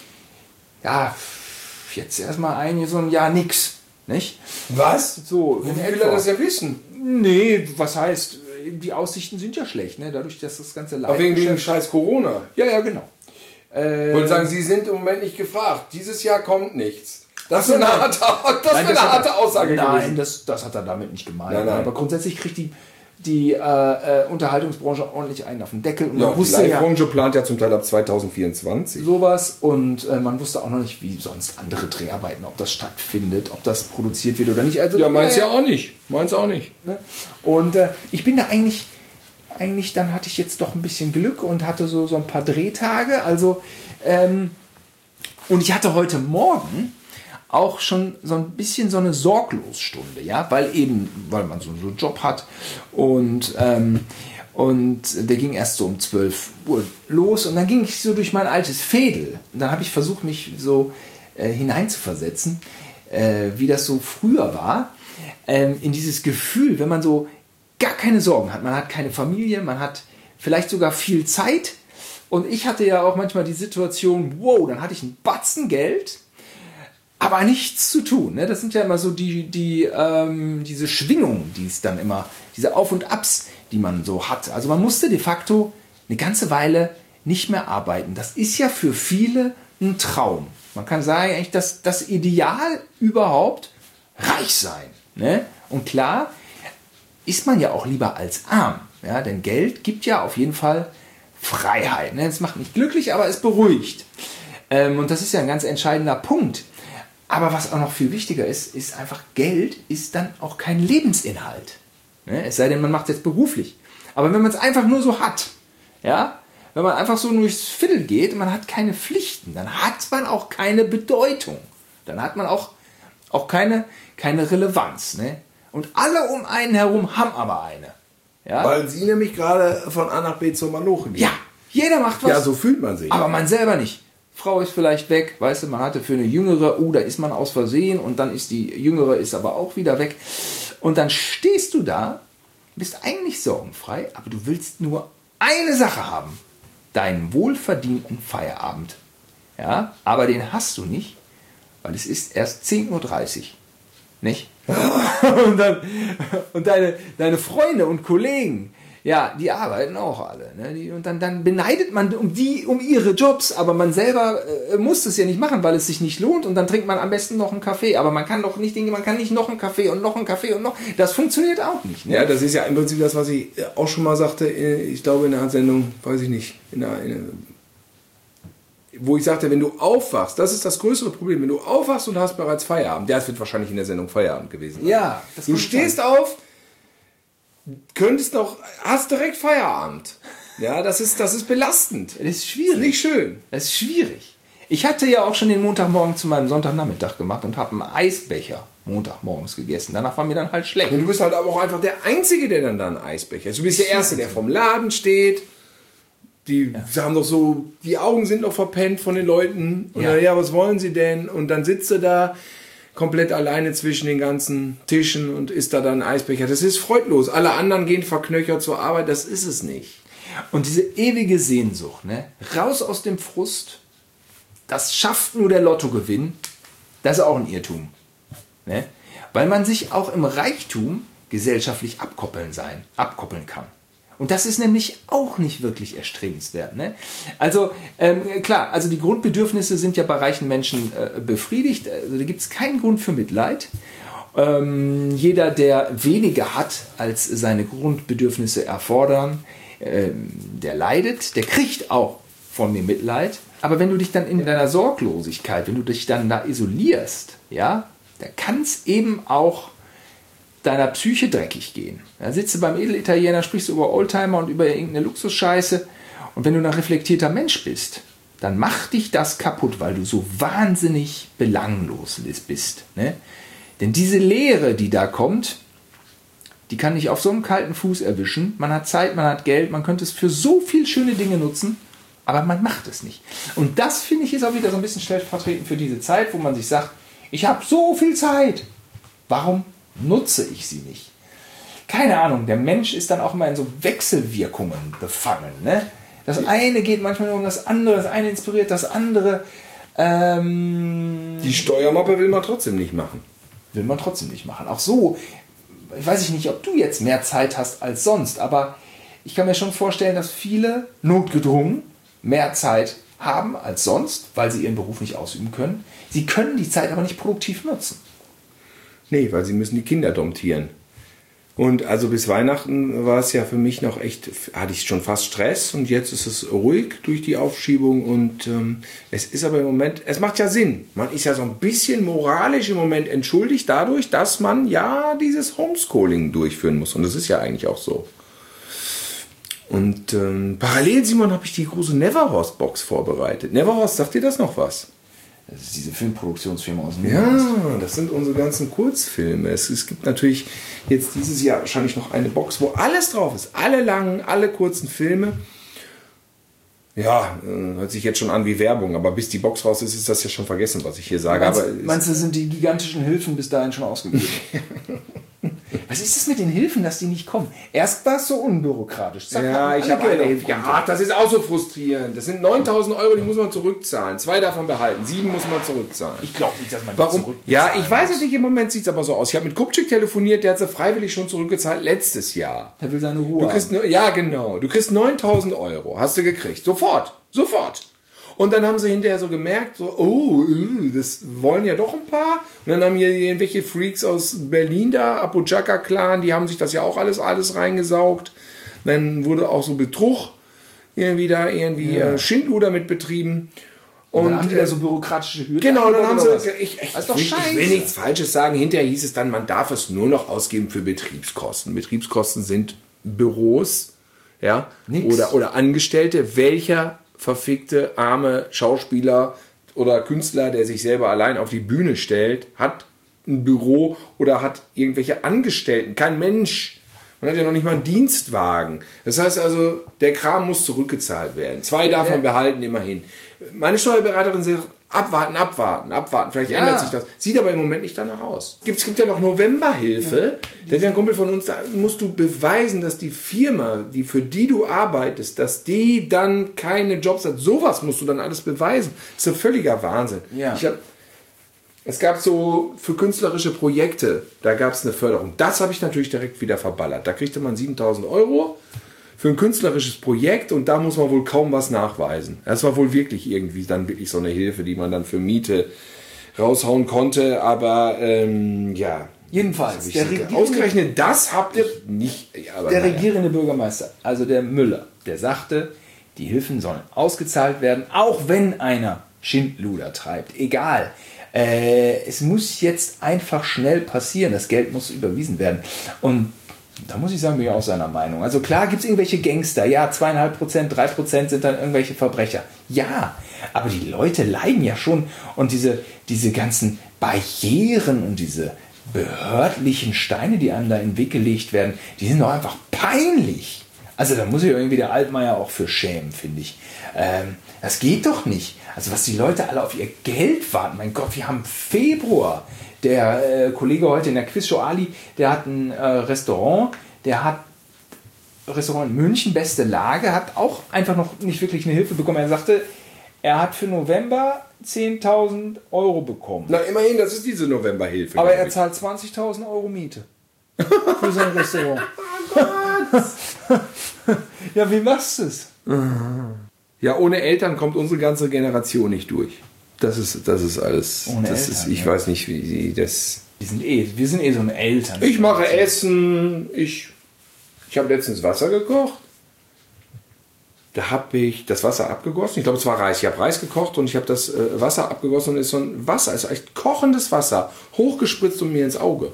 [SPEAKER 2] ja, jetzt erstmal so ein Jahr nix. Nicht?
[SPEAKER 1] Was?
[SPEAKER 2] So,
[SPEAKER 1] Wie will er das ja wissen?
[SPEAKER 2] Nee, was heißt, die Aussichten sind ja schlecht, ne? Dadurch, dass das ganze
[SPEAKER 1] Aber wegen dem scheiß Corona.
[SPEAKER 2] Ja, genau.
[SPEAKER 1] Ich wollte sagen, Sie sind im Moment nicht gefragt. Dieses Jahr kommt nichts. Das ist eine harte Aussage
[SPEAKER 2] Nein,
[SPEAKER 1] gewesen.
[SPEAKER 2] das hat er damit nicht gemeint.
[SPEAKER 1] Nein.
[SPEAKER 2] Aber grundsätzlich kriegt die Unterhaltungsbranche ordentlich einen auf den Deckel. Und
[SPEAKER 1] Ja,
[SPEAKER 2] man
[SPEAKER 1] die
[SPEAKER 2] wusste
[SPEAKER 1] Live-Branche plant ja zum Teil ab 2024.
[SPEAKER 2] sowas und man wusste auch noch nicht, wie sonst andere Dreharbeiten, ob das stattfindet, ob das produziert wird oder nicht. Also,
[SPEAKER 1] Ja, meins ja auch nicht. Meins auch nicht.
[SPEAKER 2] Ne? Und ich bin da eigentlich, dann hatte ich jetzt doch ein bisschen Glück und hatte so ein paar Drehtage. Also, und ich hatte heute Morgen auch schon so ein bisschen so eine Sorglosstunde, ja, weil man so einen Job hat und der ging erst so um 12 Uhr los und dann ging ich so durch mein altes Fädel und dann habe ich versucht, mich so hineinzuversetzen, wie das so früher war, in dieses Gefühl, wenn man so gar keine Sorgen hat, man hat keine Familie, man hat vielleicht sogar viel Zeit und ich hatte ja auch manchmal die Situation, wow, dann hatte ich einen Batzen Geld, aber nichts zu tun. Ne? Das sind ja immer so diese Schwingungen, die es dann immer, diese Auf- und Abs, die man so hat. Also man musste de facto eine ganze Weile nicht mehr arbeiten. Das ist ja für viele ein Traum. Man kann sagen, eigentlich das Ideal überhaupt, reich sein. Ne? Und klar ist man ja auch lieber als arm. Ja? Denn Geld gibt ja auf jeden Fall Freiheit. Ne? Es macht nicht glücklich, aber es beruhigt. Und das ist ja ein ganz entscheidender Punkt. Aber was auch noch viel wichtiger ist einfach, Geld ist dann auch kein Lebensinhalt. Ne? Es sei denn, man macht es jetzt beruflich. Aber wenn man es einfach nur so hat, ja, wenn man einfach so durchs Viertel geht, man hat keine Pflichten, dann hat man auch keine Bedeutung. Dann hat man auch keine Relevanz. Ne? Und alle um einen herum haben aber eine. Ja?
[SPEAKER 1] Weil Sie nämlich gerade von A nach B zur Manoche gehen.
[SPEAKER 2] Ja, jeder macht was.
[SPEAKER 1] Ja, so fühlt man sich.
[SPEAKER 2] Aber man selber nicht. Frau ist vielleicht weg, weißt du, man hatte für eine Jüngere, da ist man aus Versehen und dann ist die Jüngere ist aber auch wieder weg. Und dann stehst du da, bist eigentlich sorgenfrei, aber du willst nur eine Sache haben. Deinen wohlverdienten Feierabend. Ja, aber den hast du nicht, weil es ist erst 10:30 Uhr. Nicht? und deine Freunde und Kollegen, ja, die arbeiten auch alle. Ne? Und dann beneidet man um ihre Jobs, aber man selber muss es ja nicht machen, weil es sich nicht lohnt. Und dann trinkt man am besten noch einen Kaffee. Aber man kann doch nicht noch einen Kaffee und noch einen Kaffee und noch. Das funktioniert auch nicht. Ne?
[SPEAKER 1] Ja, das ist ja im Prinzip das, was ich auch schon mal sagte, ich glaube in einer Sendung, weiß ich nicht, wo ich sagte, wenn du aufwachst, das ist das größere Problem, wenn du aufwachst und hast bereits Feierabend, das wird wahrscheinlich in der Sendung Feierabend gewesen sein.
[SPEAKER 2] Ja,
[SPEAKER 1] du stehst auf, hast direkt Feierabend. Ja, das ist belastend.
[SPEAKER 2] Das ist schwierig.
[SPEAKER 1] Das ist nicht schön.
[SPEAKER 2] Das ist schwierig. Ich hatte ja auch schon den Montagmorgen zu meinem Sonntagnachmittag gemacht und habe einen Eisbecher Montagmorgens gegessen. Danach war mir dann halt schlecht.
[SPEAKER 1] Und du bist halt aber auch einfach der Einzige, der dann da einen Eisbecher ist. Du bist der Erste, der vom Laden steht. Die haben doch so, die Augen sind noch verpennt von den Leuten. Und dann, was wollen sie denn? Und dann sitzt du da komplett alleine zwischen den ganzen Tischen und isst da dann Eisbecher. Das ist freudlos. Alle anderen gehen verknöchert zur Arbeit. Das ist es nicht.
[SPEAKER 2] Und diese ewige Sehnsucht, ne? Raus aus dem Frust, das schafft nur der Lottogewinn. Das ist auch ein Irrtum. Ne? Weil man sich auch im Reichtum gesellschaftlich abkoppeln kann. Und das ist nämlich auch nicht wirklich erstrebenswert. Ne? Also klar, also die Grundbedürfnisse sind ja bei reichen Menschen befriedigt. Also da gibt es keinen Grund für Mitleid. Jeder, der weniger hat, als seine Grundbedürfnisse erfordern, der leidet, der kriegt auch von mir Mitleid. Aber wenn du dich dann in deiner Sorglosigkeit, wenn du dich dann da isolierst, ja, da kann es eben auch deiner Psyche dreckig gehen. Da sitzt du beim Edelitaliener, sprichst du über Oldtimer und über irgendeine Luxusscheiße. Und wenn du ein reflektierter Mensch bist, dann macht dich das kaputt, weil du so wahnsinnig belanglos bist. Ne? Denn diese Leere, die da kommt, die kann dich auf so einem kalten Fuß erwischen. Man hat Zeit, man hat Geld, man könnte es für so viele schöne Dinge nutzen, aber man macht es nicht. Und das, finde ich, ist auch wieder so ein bisschen stellvertretend für diese Zeit, wo man sich sagt, ich habe so viel Zeit. Warum nutze ich sie nicht? Keine Ahnung, der Mensch ist dann auch immer in so Wechselwirkungen befangen. Ne? Das eine geht manchmal nur um das andere, das eine inspiriert das andere.
[SPEAKER 1] Die Steuermappe will man trotzdem nicht machen.
[SPEAKER 2] Will man trotzdem nicht machen. Auch so, ich weiß nicht, ob du jetzt mehr Zeit hast als sonst, aber ich kann mir schon vorstellen, dass viele notgedrungen mehr Zeit haben als sonst, weil sie ihren Beruf nicht ausüben können. Sie können die Zeit aber nicht produktiv nutzen.
[SPEAKER 1] Nee, weil sie müssen die Kinder domptieren. Und also bis Weihnachten war es ja für mich noch echt, hatte ich schon fast Stress und jetzt ist es ruhig durch die Aufschiebung und es ist aber im Moment, es macht ja Sinn. Man ist ja so ein bisschen moralisch im Moment entschuldigt dadurch, dass man ja dieses Homeschooling durchführen muss und das ist ja eigentlich auch so. Und parallel, Simon, habe ich die große Neverhorst-Box vorbereitet. Neverhorst, sagt dir das noch was?
[SPEAKER 2] Das ist diese Filmproduktionsfirma aus dem
[SPEAKER 1] Ja, das sind unsere ganzen Kurzfilme. Es gibt natürlich jetzt dieses Jahr wahrscheinlich noch eine Box, wo alles drauf ist. Alle langen, alle kurzen Filme. Ja, hört sich jetzt schon an wie Werbung, aber bis die Box raus ist, ist das ja schon vergessen, was ich hier sage.
[SPEAKER 2] Meinst du, sind die gigantischen Hilfen bis dahin schon ausgegeben? Was ist das mit den Hilfen, dass die nicht kommen? Erst war es so unbürokratisch.
[SPEAKER 1] Zack, ja, ich habe eine Hilfe. Ja, das ist auch so frustrierend. Das sind 9.000 Euro, die muss man zurückzahlen. 2 davon behalten, 7 muss man zurückzahlen.
[SPEAKER 2] Ich glaube nicht, dass man die
[SPEAKER 1] Warum?
[SPEAKER 2] zurückzahlen
[SPEAKER 1] Ja, ich weiß es nicht, im Moment sieht es aber so aus. Ich habe mit Kupczyk telefoniert, der hat sie freiwillig schon zurückgezahlt letztes Jahr.
[SPEAKER 2] Der will seine Ruhe
[SPEAKER 1] haben. Ja, genau. Du kriegst 9.000 Euro, hast du gekriegt. Sofort. Und dann haben sie hinterher so gemerkt, so, oh, das wollen ja doch ein paar. Und dann haben hier irgendwelche Freaks aus Berlin da, Apojaka-Clan, die haben sich das ja auch alles reingesaugt. Dann wurde auch so Betrug Schindluder mit betrieben.
[SPEAKER 2] Und dann haben die da so bürokratische Hürden.
[SPEAKER 1] Genau, dann haben sie, ich
[SPEAKER 2] will
[SPEAKER 1] nichts Falsches sagen. Hinterher hieß es dann, man darf es nur noch ausgeben für Betriebskosten. Betriebskosten sind Büros, ja, oder Angestellte, welcher verfickte, arme Schauspieler oder Künstler, der sich selber allein auf die Bühne stellt, hat ein Büro oder hat irgendwelche Angestellten. Kein Mensch. Man hat ja noch nicht mal einen Dienstwagen. Das heißt also, der Kram muss zurückgezahlt werden. 2 davon behalten immerhin. Meine Steuerberaterin sagt, abwarten. Vielleicht ändert sich das. Sieht aber im Moment nicht danach aus. Es gibt ja noch Novemberhilfe. Da wäre ein Kumpel von uns, da musst du beweisen, dass die Firma, für die du arbeitest, dass die dann keine Jobs hat. Sowas musst du dann alles beweisen. Das ist ein völliger Wahnsinn.
[SPEAKER 2] Ja.
[SPEAKER 1] Es gab so für künstlerische Projekte, da gab es eine Förderung. Das habe ich natürlich direkt wieder verballert. Da kriegte man 7.000 Euro für ein künstlerisches Projekt und da muss man wohl kaum was nachweisen. Das war wohl wirklich wirklich so eine Hilfe, die man dann für Miete raushauen konnte, aber ja.
[SPEAKER 2] Jedenfalls,
[SPEAKER 1] ausgerechnet das habt ihr nicht. Ja,
[SPEAKER 2] der regierende Bürgermeister, also der Müller, der sagte, die Hilfen sollen ausgezahlt werden, auch wenn einer Schindluder treibt. Egal. Es muss jetzt einfach schnell passieren. Das Geld muss überwiesen werden. Und da muss ich sagen, bin ich auch seiner Meinung. Also klar gibt es irgendwelche Gangster. Ja, 2,5%, 3% sind dann irgendwelche Verbrecher. Ja, aber die Leute leiden ja schon. Und diese ganzen Barrieren und diese behördlichen Steine, die einem da in den Weg gelegt werden, die sind doch einfach peinlich. Also da muss sich irgendwie der Altmaier auch für schämen, finde ich. Das geht doch nicht. Also was die Leute alle auf ihr Geld warten. Mein Gott, wir haben Februar. Der Kollege heute in der Quizshow Ali, der hat ein Restaurant in München, beste Lage, hat auch einfach noch nicht wirklich eine Hilfe bekommen. Er sagte, er hat für November 10.000 Euro bekommen.
[SPEAKER 1] Na immerhin, das ist diese Novemberhilfe.
[SPEAKER 2] Aber er zahlt 20.000 Euro Miete für sein Restaurant.
[SPEAKER 1] Oh Gott!
[SPEAKER 2] Ja, wie machst du es?
[SPEAKER 1] Ja, ohne Eltern kommt unsere ganze Generation nicht durch. Das ist alles.
[SPEAKER 2] Ohne Eltern,
[SPEAKER 1] ich weiß nicht, wie sie das.
[SPEAKER 2] Wir sind so eine Eltern.
[SPEAKER 1] Ich mache Essen. Ich habe letztens Wasser gekocht. Da habe ich das Wasser abgegossen. Ich glaube, es war Reis. Ich habe Reis gekocht und ich habe das Wasser abgegossen und ist so ein Wasser, also echt kochendes Wasser, hochgespritzt und mir ins Auge.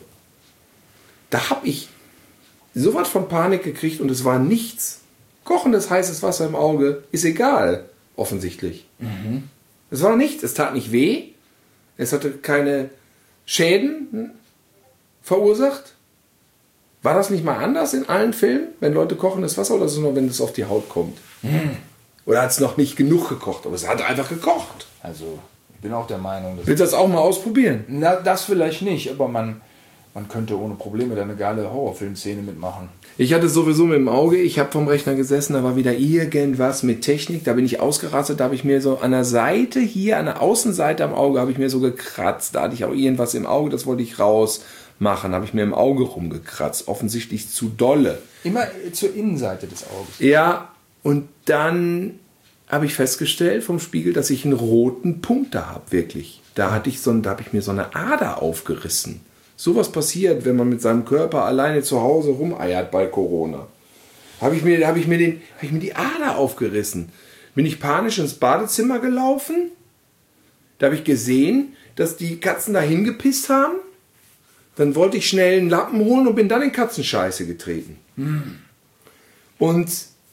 [SPEAKER 1] Da habe ich so was von Panik gekriegt und es war nichts. Kochendes, heißes Wasser im Auge ist egal, offensichtlich. Es war nichts, es tat nicht weh, es hatte keine Schäden verursacht. War das nicht mal anders in allen Filmen, wenn Leute kochendes Wasser, oder ist es nur, wenn es auf die Haut kommt? Oder hat es noch nicht genug gekocht, aber es hat einfach gekocht.
[SPEAKER 2] Also, ich bin auch der Meinung, dass...
[SPEAKER 1] Willst du das auch mal ausprobieren?
[SPEAKER 2] Na, das vielleicht nicht, aber man könnte ohne Probleme da eine geile Horrorfilmszene mitmachen.
[SPEAKER 1] Ich hatte sowieso mit dem Auge, ich habe vom Rechner gesessen, da war wieder irgendwas mit Technik, da bin ich ausgerastet, da habe ich mir so an der Seite hier, an der Außenseite am Auge, habe ich mir so gekratzt, da hatte ich auch irgendwas im Auge, das wollte ich rausmachen, habe ich mir im Auge rumgekratzt, offensichtlich zu dolle.
[SPEAKER 2] Immer zur Innenseite des Auges.
[SPEAKER 1] Ja, und dann habe ich festgestellt vom Spiegel, dass ich einen roten Punkt da habe, wirklich. Da habe ich mir so eine Ader aufgerissen. Sowas passiert, wenn man mit seinem Körper alleine zu Hause rumeiert bei Corona. Habe ich mir die Ader aufgerissen. Bin ich panisch ins Badezimmer gelaufen. Da habe ich gesehen, dass die Katzen da hingepisst haben. Dann wollte ich schnell einen Lappen holen und bin dann in Katzenscheiße getreten. Und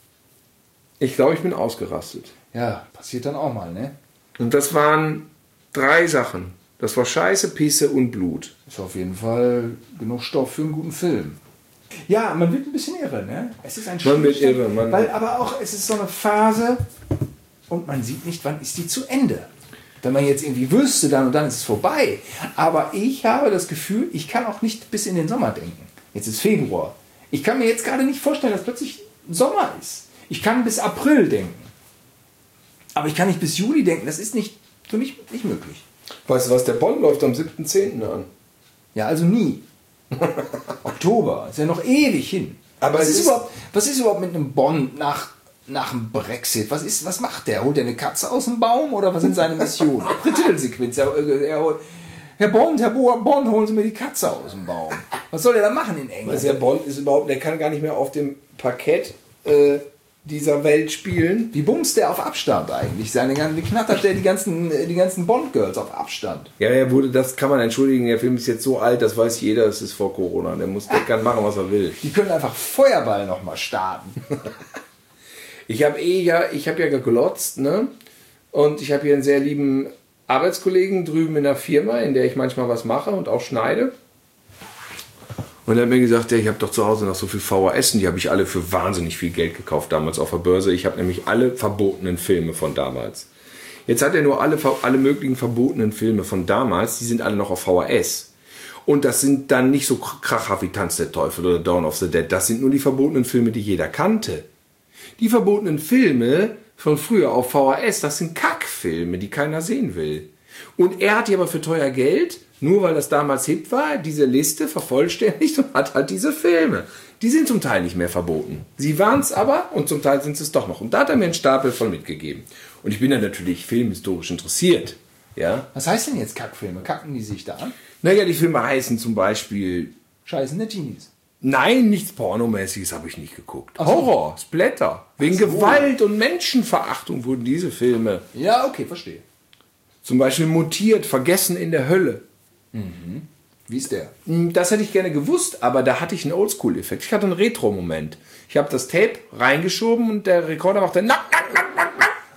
[SPEAKER 1] ich glaube, ich bin ausgerastet.
[SPEAKER 2] Ja, passiert dann auch mal, ne?
[SPEAKER 1] Und das waren 3 Sachen. Das war Scheiße, Pisse und Blut.
[SPEAKER 2] Ist auf jeden Fall genug Stoff für einen guten Film. Ja, man wird ein bisschen irre, ne? Es ist ein
[SPEAKER 1] Man wird irre.
[SPEAKER 2] Aber auch, es ist so eine Phase und man sieht nicht, wann ist die zu Ende. Wenn man jetzt irgendwie wüsste, dann und dann ist es vorbei. Aber ich habe das Gefühl, ich kann auch nicht bis in den Sommer denken. Jetzt ist Februar. Ich kann mir jetzt gerade nicht vorstellen, dass plötzlich Sommer ist. Ich kann bis April denken. Aber ich kann nicht bis Juli denken. Das ist für mich nicht möglich.
[SPEAKER 1] Weißt du was, der Bond läuft am 7.10. an.
[SPEAKER 2] Ja, also nie. Oktober, ist ja noch ewig hin.
[SPEAKER 1] Aber
[SPEAKER 2] was ist überhaupt mit einem Bond nach dem Brexit? Was macht der? Holt er eine Katze aus dem Baum oder was sind seine Missionen? Titelsequenz. Herr Bond, holen Sie mir die Katze aus dem Baum. Was soll er da machen in England?
[SPEAKER 1] Also der Bond der kann gar nicht mehr auf dem Parkett dieser Welt spielen.
[SPEAKER 2] Wie bumst der auf Abstand eigentlich? Wie knattert der die ganzen Bond-Girls auf Abstand?
[SPEAKER 1] Ja, das kann man entschuldigen, der Film ist jetzt so alt, das weiß jeder, es ist vor Corona. Der kann machen, was er will.
[SPEAKER 2] Die können einfach Feuerball nochmal starten.
[SPEAKER 1] Ich habe ja geglotzt, ne? Und ich habe hier einen sehr lieben Arbeitskollegen drüben in der Firma, in der ich manchmal was mache und auch schneide. Und er hat mir gesagt, ich habe doch zu Hause noch so viel VHS, die habe ich alle für wahnsinnig viel Geld gekauft damals auf der Börse. Ich habe nämlich alle verbotenen Filme von damals. Jetzt hat er nur alle möglichen verbotenen Filme von damals, die sind alle noch auf VHS. Und das sind dann nicht so Kracher wie Tanz der Teufel oder Dawn of the Dead. Das sind nur die verbotenen Filme, die jeder kannte. Die verbotenen Filme von früher auf VHS, das sind Kackfilme, die keiner sehen will. Und er hat die aber für teuer Geld, nur weil das damals hip war, diese Liste vervollständigt und hat halt diese Filme. Die sind zum Teil nicht mehr verboten. Sie waren es aber und zum Teil sind es doch noch. Und da hat er mir einen Stapel von mitgegeben. Und ich bin dann natürlich filmhistorisch interessiert. Ja?
[SPEAKER 2] Was heißt denn jetzt Kackfilme? Kacken die sich da an?
[SPEAKER 1] Naja, die Filme heißen zum Beispiel...
[SPEAKER 2] Scheißende Teenies.
[SPEAKER 1] Nein, nichts Pornomäßiges habe ich nicht geguckt.
[SPEAKER 2] Ach so.
[SPEAKER 1] Horror, Splatter. Wegen Gewalt und Menschenverachtung wurden diese Filme...
[SPEAKER 2] Ja, okay, verstehe.
[SPEAKER 1] Zum Beispiel Mutiert, Vergessen in der Hölle.
[SPEAKER 2] Wie ist der?
[SPEAKER 1] Das hätte ich gerne gewusst, aber da hatte ich einen Oldschool-Effekt. Ich hatte einen Retro-Moment. Ich habe das Tape reingeschoben und der Rekorder machte nack, nack, nack,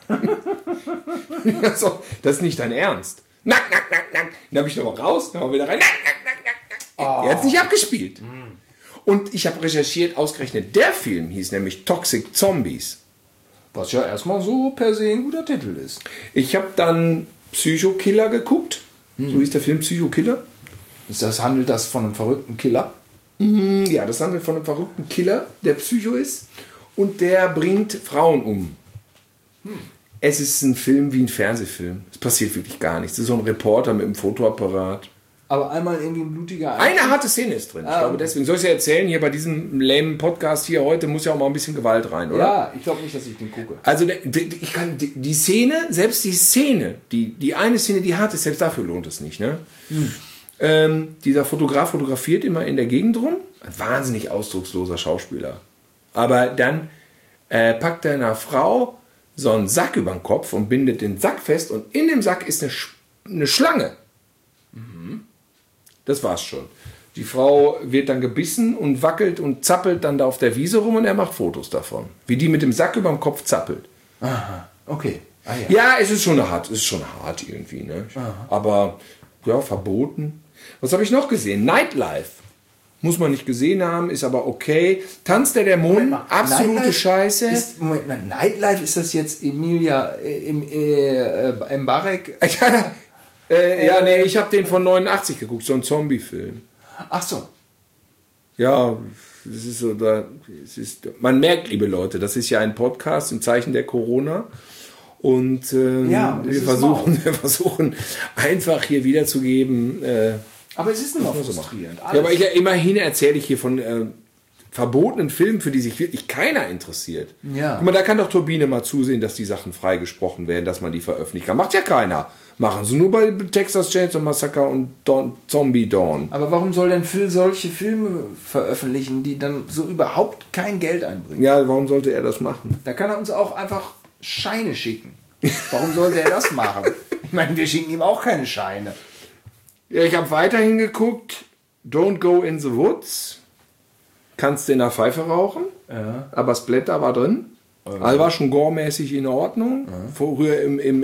[SPEAKER 1] nack, nack. So, das ist nicht dein Ernst. Nack, nack, nack, nack. Dann habe ich nochmal raus, dann wieder rein. Nack, nack, nack, nack, nack. Er hat es nicht abgespielt. Und ich habe recherchiert, ausgerechnet, der Film hieß nämlich Toxic Zombies.
[SPEAKER 2] Was ja erstmal so per se ein guter Titel ist.
[SPEAKER 1] Ich habe dann Psycho-Killer geguckt. So hieß der Film Psycho-Killer.
[SPEAKER 2] Handelt das von einem verrückten Killer?
[SPEAKER 1] Ja, das handelt von einem verrückten Killer, der Psycho ist und der bringt Frauen um. Es ist ein Film wie ein Fernsehfilm. Es passiert wirklich gar nichts. Es ist so ein Reporter mit einem Fotoapparat.
[SPEAKER 2] Aber einmal irgendwie ein blutiger...
[SPEAKER 1] Eine harte Szene ist drin. Ich glaube, deswegen soll ich es ja erzählen, hier bei diesem lähmen Podcast hier heute muss ja auch mal ein bisschen Gewalt rein, oder?
[SPEAKER 2] Ja, ich glaube nicht, dass ich den gucke.
[SPEAKER 1] Also ich kann die Szene, selbst die Szene, die eine Szene, die hart ist, selbst dafür lohnt es nicht. Ne? Dieser Fotograf fotografiert immer in der Gegend rum. Ein wahnsinnig ausdrucksloser Schauspieler. Aber dann packt er einer Frau so einen Sack über den Kopf und bindet den Sack fest. Und in dem Sack ist eine Schlange. Das war's schon. Die Frau wird dann gebissen und wackelt und zappelt dann da auf der Wiese rum und er macht Fotos davon. Wie die mit dem Sack über dem Kopf zappelt.
[SPEAKER 2] Aha, okay. Ah, ja.
[SPEAKER 1] Ja, es ist schon hart irgendwie. Ne? Aber ja, verboten. Was habe ich noch gesehen? Nightlife. Muss man nicht gesehen haben, ist aber okay. Tanz der Dämonen, absolute
[SPEAKER 2] Nightlife
[SPEAKER 1] Scheiße.
[SPEAKER 2] Moment mal, Nightlife, ist das jetzt Emilia Mbarek?
[SPEAKER 1] Ja, nee, ich habe den von 89 geguckt, so ein Zombie-Film.
[SPEAKER 2] Ach so.
[SPEAKER 1] Ja, es ist so, man merkt, liebe Leute, das ist ja ein Podcast im Zeichen der Corona. Und wir versuchen einfach hier wiederzugeben.
[SPEAKER 2] Aber es ist immer frustrierend.
[SPEAKER 1] Ja, aber immerhin erzähle ich hier von verbotenen Filmen, für die sich wirklich keiner interessiert.
[SPEAKER 2] Ja.
[SPEAKER 1] Guck mal, da kann doch Turbine mal zusehen, dass die Sachen freigesprochen werden, dass man die veröffentlichen kann. Macht ja keiner. Machen sie nur bei Texas Chainsaw Massacre und Zombie Dawn.
[SPEAKER 2] Aber warum soll denn Phil solche Filme veröffentlichen, die dann so überhaupt kein Geld einbringen?
[SPEAKER 1] Ja, warum sollte er das machen?
[SPEAKER 2] Da kann er uns auch einfach Scheine schicken. Warum sollte er das machen? Ich meine, wir schicken ihm auch keine Scheine.
[SPEAKER 1] Ja, ich habe weiterhin geguckt. Don't Go in the Woods. Kannst du in der Pfeife rauchen.
[SPEAKER 2] Ja.
[SPEAKER 1] Aber Splatter war drin. Also war schon gore-mäßig in Ordnung. Früher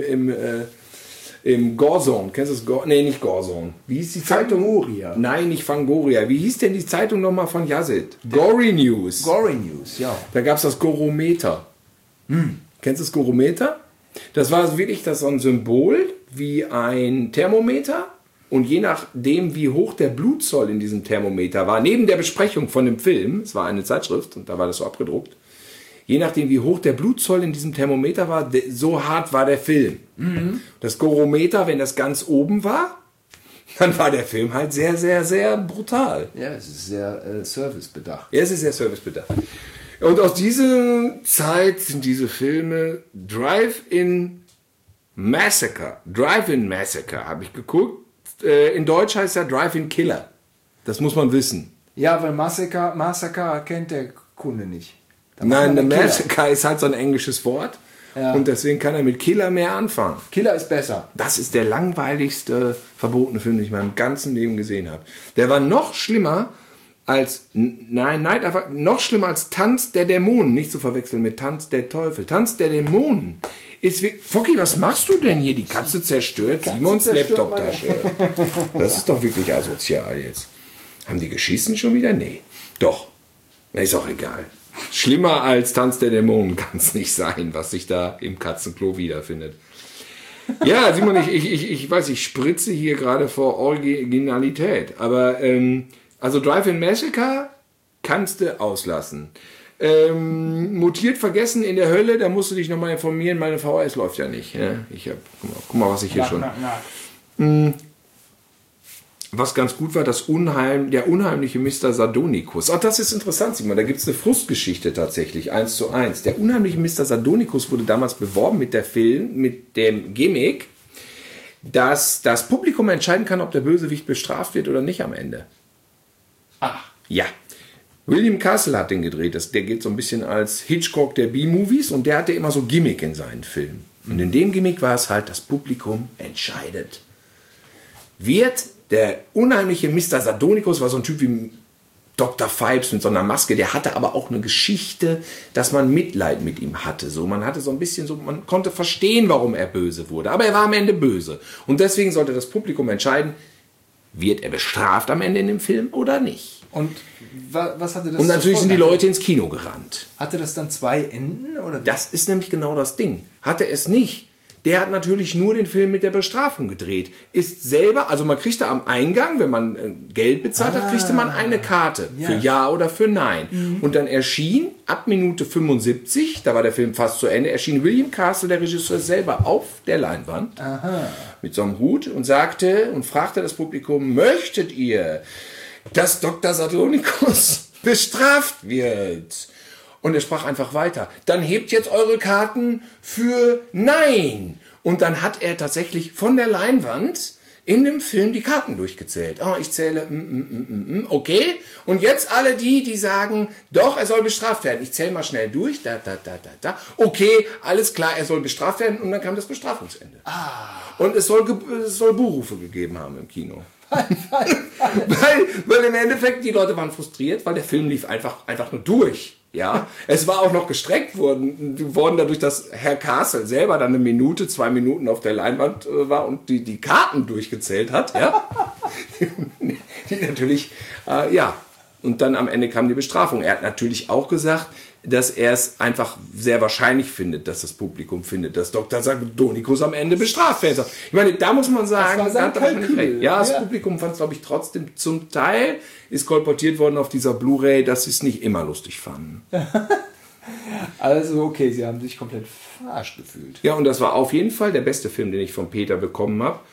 [SPEAKER 1] im Gore-Zone. Kennst du das Gore? Nee, nicht Gore-Zone. Wie hieß die Zeitung?
[SPEAKER 2] Fangoria.
[SPEAKER 1] Nein, nicht Fangoria. Wie hieß denn die Zeitung nochmal von Yazid? Gory News.
[SPEAKER 2] Gory News, ja.
[SPEAKER 1] Da gab es das Gorometer. Kennst du das Gorometer? Das war wirklich so ein Symbol wie ein Thermometer. Und je nachdem, wie hoch der Blutzoll in diesem Thermometer war, neben der Besprechung von dem Film, es war eine Zeitschrift und da war das so abgedruckt, je nachdem, wie hoch der Blutzoll in diesem Thermometer war, so hart war der Film. Das Gorometer, wenn das ganz oben war, dann war der Film halt sehr, sehr, sehr brutal.
[SPEAKER 2] Ja, es ist sehr servicebedacht.
[SPEAKER 1] Ja, es ist sehr servicebedacht. Und aus dieser Zeit sind diese Filme Drive-In Massacre habe ich geguckt. In Deutsch heißt er Drive-In Killer. Das muss man wissen.
[SPEAKER 2] Ja, weil Massacre kennt der Kunde nicht.
[SPEAKER 1] Nein, der Massacre ist halt so ein englisches Wort. Ja. Und deswegen kann er mit Killer mehr anfangen.
[SPEAKER 2] Killer ist besser.
[SPEAKER 1] Das ist der langweiligste verbotene Film, den ich in meinem ganzen Leben gesehen habe. Der war noch schlimmer als noch schlimmer als Tanz der Dämonen. Nicht zu verwechseln mit Tanz der Teufel. Tanz der Dämonen ist wie... Focki, was machst du denn hier? Die Katze zerstört Simons Laptop-Tasche. Das ist doch wirklich asozial jetzt. Haben die geschissen schon wieder? Nee. Doch. Ist auch egal. Schlimmer als Tanz der Dämonen kann es nicht sein, was sich da im Katzenklo wiederfindet. Ja, Simon, ich weiß, ich spritze hier gerade vor Originalität. Aber, also Drive-In Massacre kannst du auslassen. Mutiert vergessen in der Hölle, da musst du dich nochmal informieren, meine VHS läuft ja nicht. Ne? Guck mal, was ich hier schon... Was ganz gut war, der unheimliche Mr. Sardonicus. Ach, das ist interessant, Simon. Da gibt es eine Frustgeschichte tatsächlich, 1:1. Der unheimliche Mr. Sardonicus wurde damals beworben mit dem Gimmick, dass das Publikum entscheiden kann, ob der Bösewicht bestraft wird oder nicht am Ende.
[SPEAKER 2] Ach.
[SPEAKER 1] Ja. William Castle hat den gedreht. Der geht so ein bisschen als Hitchcock der B-Movies und der hatte immer so Gimmick in seinen Filmen. Und in dem Gimmick war es halt, das Publikum entscheidet. Wird der unheimliche Mr. Sardonicus, war so ein Typ wie Dr. Phibes mit so einer Maske, der hatte aber auch eine Geschichte, dass man Mitleid mit ihm hatte. So, man hatte so ein bisschen so, man konnte verstehen, warum er böse wurde. Aber er war am Ende böse. Und deswegen sollte das Publikum entscheiden, wird er bestraft am Ende in dem Film oder nicht.
[SPEAKER 2] Und was hatte das?
[SPEAKER 1] Und natürlich sind die Leute ins Kino gerannt.
[SPEAKER 2] Hatte das dann 2 Enden? Oder?
[SPEAKER 1] Das ist nämlich genau das Ding. Hatte es nicht. Der hat natürlich nur den Film mit der Bestrafung gedreht. Ist selber, also man kriegt da am Eingang, wenn man Geld bezahlt hat, kriegte man eine Karte für Ja oder für Nein. Und dann erschien ab Minute 75, da war der Film fast zu Ende, erschien William Castle, der Regisseur, selber auf der Leinwand mit so einem Hut und fragte das Publikum, möchtet ihr, dass Dr. Sardonicus bestraft wird? Und er sprach einfach weiter. Dann hebt jetzt eure Karten für Nein. Und dann hat er tatsächlich von der Leinwand in dem Film die Karten durchgezählt. Oh, ich zähle, okay. Und jetzt alle die sagen, doch, er soll bestraft werden. Ich zähle mal schnell durch, da. Okay, alles klar, er soll bestraft werden. Und dann kam das Bestrafungsende. Und es soll Buhrufe gegeben haben im Kino. weil im Endeffekt die Leute waren frustriert, weil der Film lief einfach nur durch. Ja, es war auch noch gestreckt worden dadurch, dass Herr Castle selber dann 1 Minute, 2 Minuten auf der Leinwand war und die Karten durchgezählt hat. Ja, die natürlich, ja. Und dann am Ende kam die Bestrafung. Er hat natürlich auch gesagt, dass er es einfach sehr wahrscheinlich findet, dass das Publikum findet, dass Dr. Sagdonikus am Ende bestraft wird. Ich meine, da muss man sagen, da hat er wahrscheinlich recht. Ja, das Publikum fand es, glaube ich, trotzdem zum Teil, ist kolportiert worden auf dieser Blu-ray, dass sie es nicht immer lustig fanden.
[SPEAKER 2] Also okay, sie haben sich komplett verarscht gefühlt.
[SPEAKER 1] Ja, und das war auf jeden Fall der beste Film, den ich von Peter bekommen habe.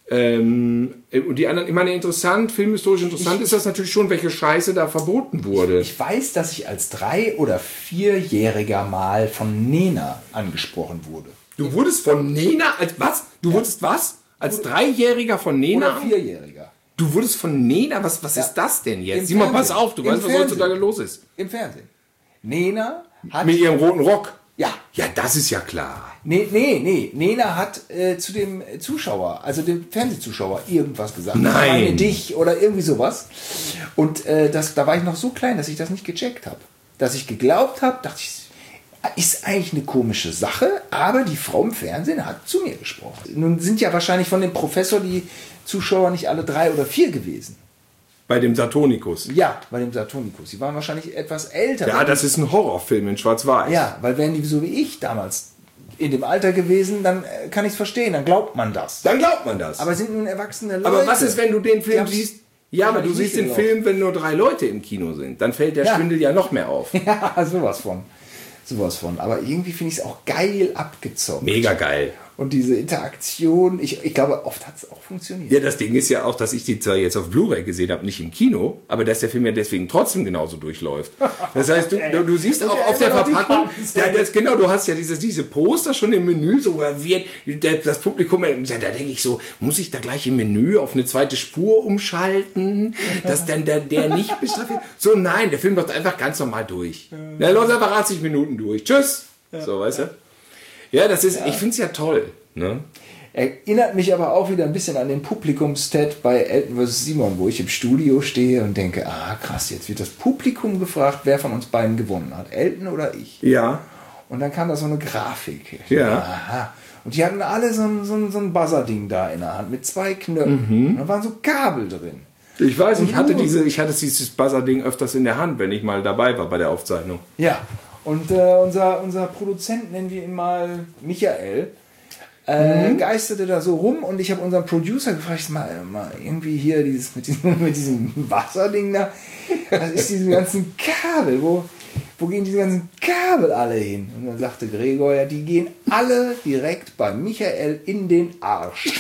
[SPEAKER 1] Und die anderen, ich meine, filmhistorisch interessant ist das natürlich schon, welche Scheiße da verboten wurde.
[SPEAKER 2] Ich weiß, dass ich als 3- oder 4-Jähriger mal von Nena angesprochen wurde.
[SPEAKER 1] Du wurdest von Nena, als was? Du wurdest was? Als 3-Jähriger von Nena?
[SPEAKER 2] Oder 4-Jähriger.
[SPEAKER 1] Du wurdest von Nena? Was ist das denn jetzt? Simon, pass auf, du weißt, was heutzutage los ist.
[SPEAKER 2] Im Fernsehen. Nena hat...
[SPEAKER 1] Mit ihrem roten Rock?
[SPEAKER 2] Ja.
[SPEAKER 1] Ja, das ist ja klar.
[SPEAKER 2] Nee. Nena hat zu dem Zuschauer, also dem Fernsehzuschauer, irgendwas gesagt.
[SPEAKER 1] Nein.
[SPEAKER 2] Ich meine dich oder irgendwie sowas. Und da war ich noch so klein, dass ich das nicht gecheckt habe. Dass ich geglaubt habe, dachte ich, ist eigentlich eine komische Sache, aber die Frau im Fernsehen hat zu mir gesprochen. Nun sind ja wahrscheinlich von dem Professor die Zuschauer nicht alle 3 oder 4 gewesen.
[SPEAKER 1] Bei dem Saturnikus.
[SPEAKER 2] Ja, bei dem Saturnikus. Die waren wahrscheinlich etwas älter.
[SPEAKER 1] Ja, das ist ein Horrorfilm in Schwarz-Weiß.
[SPEAKER 2] Ja, weil wären die so wie ich damals in dem Alter gewesen, dann kann ich es verstehen, dann glaubt man das.
[SPEAKER 1] Dann glaubt man das.
[SPEAKER 2] Aber sind nun erwachsene Leute.
[SPEAKER 1] Aber was ist, wenn du den Film
[SPEAKER 2] Die
[SPEAKER 1] siehst? Ja, aber du siehst den Film, wenn nur 3 Leute im Kino sind. Dann fällt der Schwindel ja noch mehr auf.
[SPEAKER 2] Ja, sowas von. Aber irgendwie finde ich es auch geil abgezockt.
[SPEAKER 1] Mega geil.
[SPEAKER 2] Und diese Interaktion, ich glaube, oft hat es auch funktioniert.
[SPEAKER 1] Ja, das Ding ist ja auch, dass ich die zwar jetzt auf Blu-ray gesehen habe, nicht im Kino, aber dass der Film ja deswegen trotzdem genauso durchläuft. Das heißt, du siehst auch auf der Verpackung, genau, du hast ja diese Poster schon im Menü, so wird das Publikum, da denke ich so, muss ich da gleich im Menü auf eine zweite Spur umschalten, dass dann der nicht bestraft wird? So, nein, der Film läuft einfach ganz normal durch. Der läuft einfach 80 Minuten durch. Tschüss! So, weißt du? Ja, das ist, ich finde es ja toll. Ne?
[SPEAKER 2] Erinnert mich aber auch wieder ein bisschen an den Publikumstat bei Elton vs. Simon, wo ich im Studio stehe und denke, krass, jetzt wird das Publikum gefragt, wer von uns beiden gewonnen hat, Elton oder ich.
[SPEAKER 1] Ja.
[SPEAKER 2] Und dann kam da so eine Grafik.
[SPEAKER 1] Ja.
[SPEAKER 2] Aha. Und die hatten alle so ein Buzzer-Ding da in der Hand mit 2 Knöpfen. Und da waren so Kabel drin.
[SPEAKER 1] Ich weiß, ich hatte dieses Buzzer-Ding öfters in der Hand, wenn ich mal dabei war bei der Aufzeichnung.
[SPEAKER 2] Ja. Und unser Produzent, nennen wir ihn mal Michael, geisterte da so rum und ich habe unseren Producer gefragt, mal irgendwie hier mit diesem Wasserding da, was ist diese ganzen Kabel, wo gehen diese ganzen Kabel alle hin? Und dann sagte Gregor, ja, die gehen alle direkt bei Michael in den Arsch.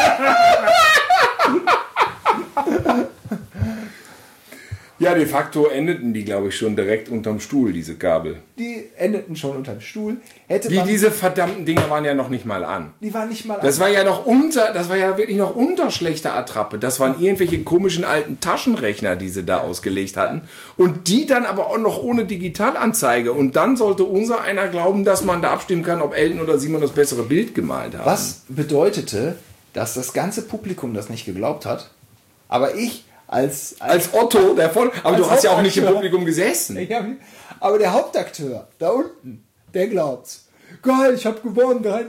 [SPEAKER 1] Ja, de facto endeten die, glaube ich, schon direkt unterm Stuhl, diese Kabel.
[SPEAKER 2] Die endeten schon unterm Stuhl.
[SPEAKER 1] Diese verdammten Dinger waren ja noch nicht mal an.
[SPEAKER 2] Die waren nicht mal an.
[SPEAKER 1] Das war ja wirklich noch unter schlechter Attrappe. Das waren irgendwelche komischen alten Taschenrechner, die sie da ausgelegt hatten. Und die dann aber auch noch ohne Digitalanzeige. Und dann sollte unser einer glauben, dass man da abstimmen kann, ob Elton oder Simon das bessere Bild gemalt haben.
[SPEAKER 2] Was bedeutete, dass das ganze Publikum das nicht geglaubt hat, aber ich als
[SPEAKER 1] Otto, aber du hast ja auch nicht im Publikum gesessen.
[SPEAKER 2] Aber der Hauptakteur, da unten, der glaubt's. Geil, ich habe gewonnen, 63%.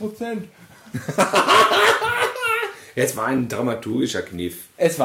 [SPEAKER 1] Es war ein dramaturgischer Kniff.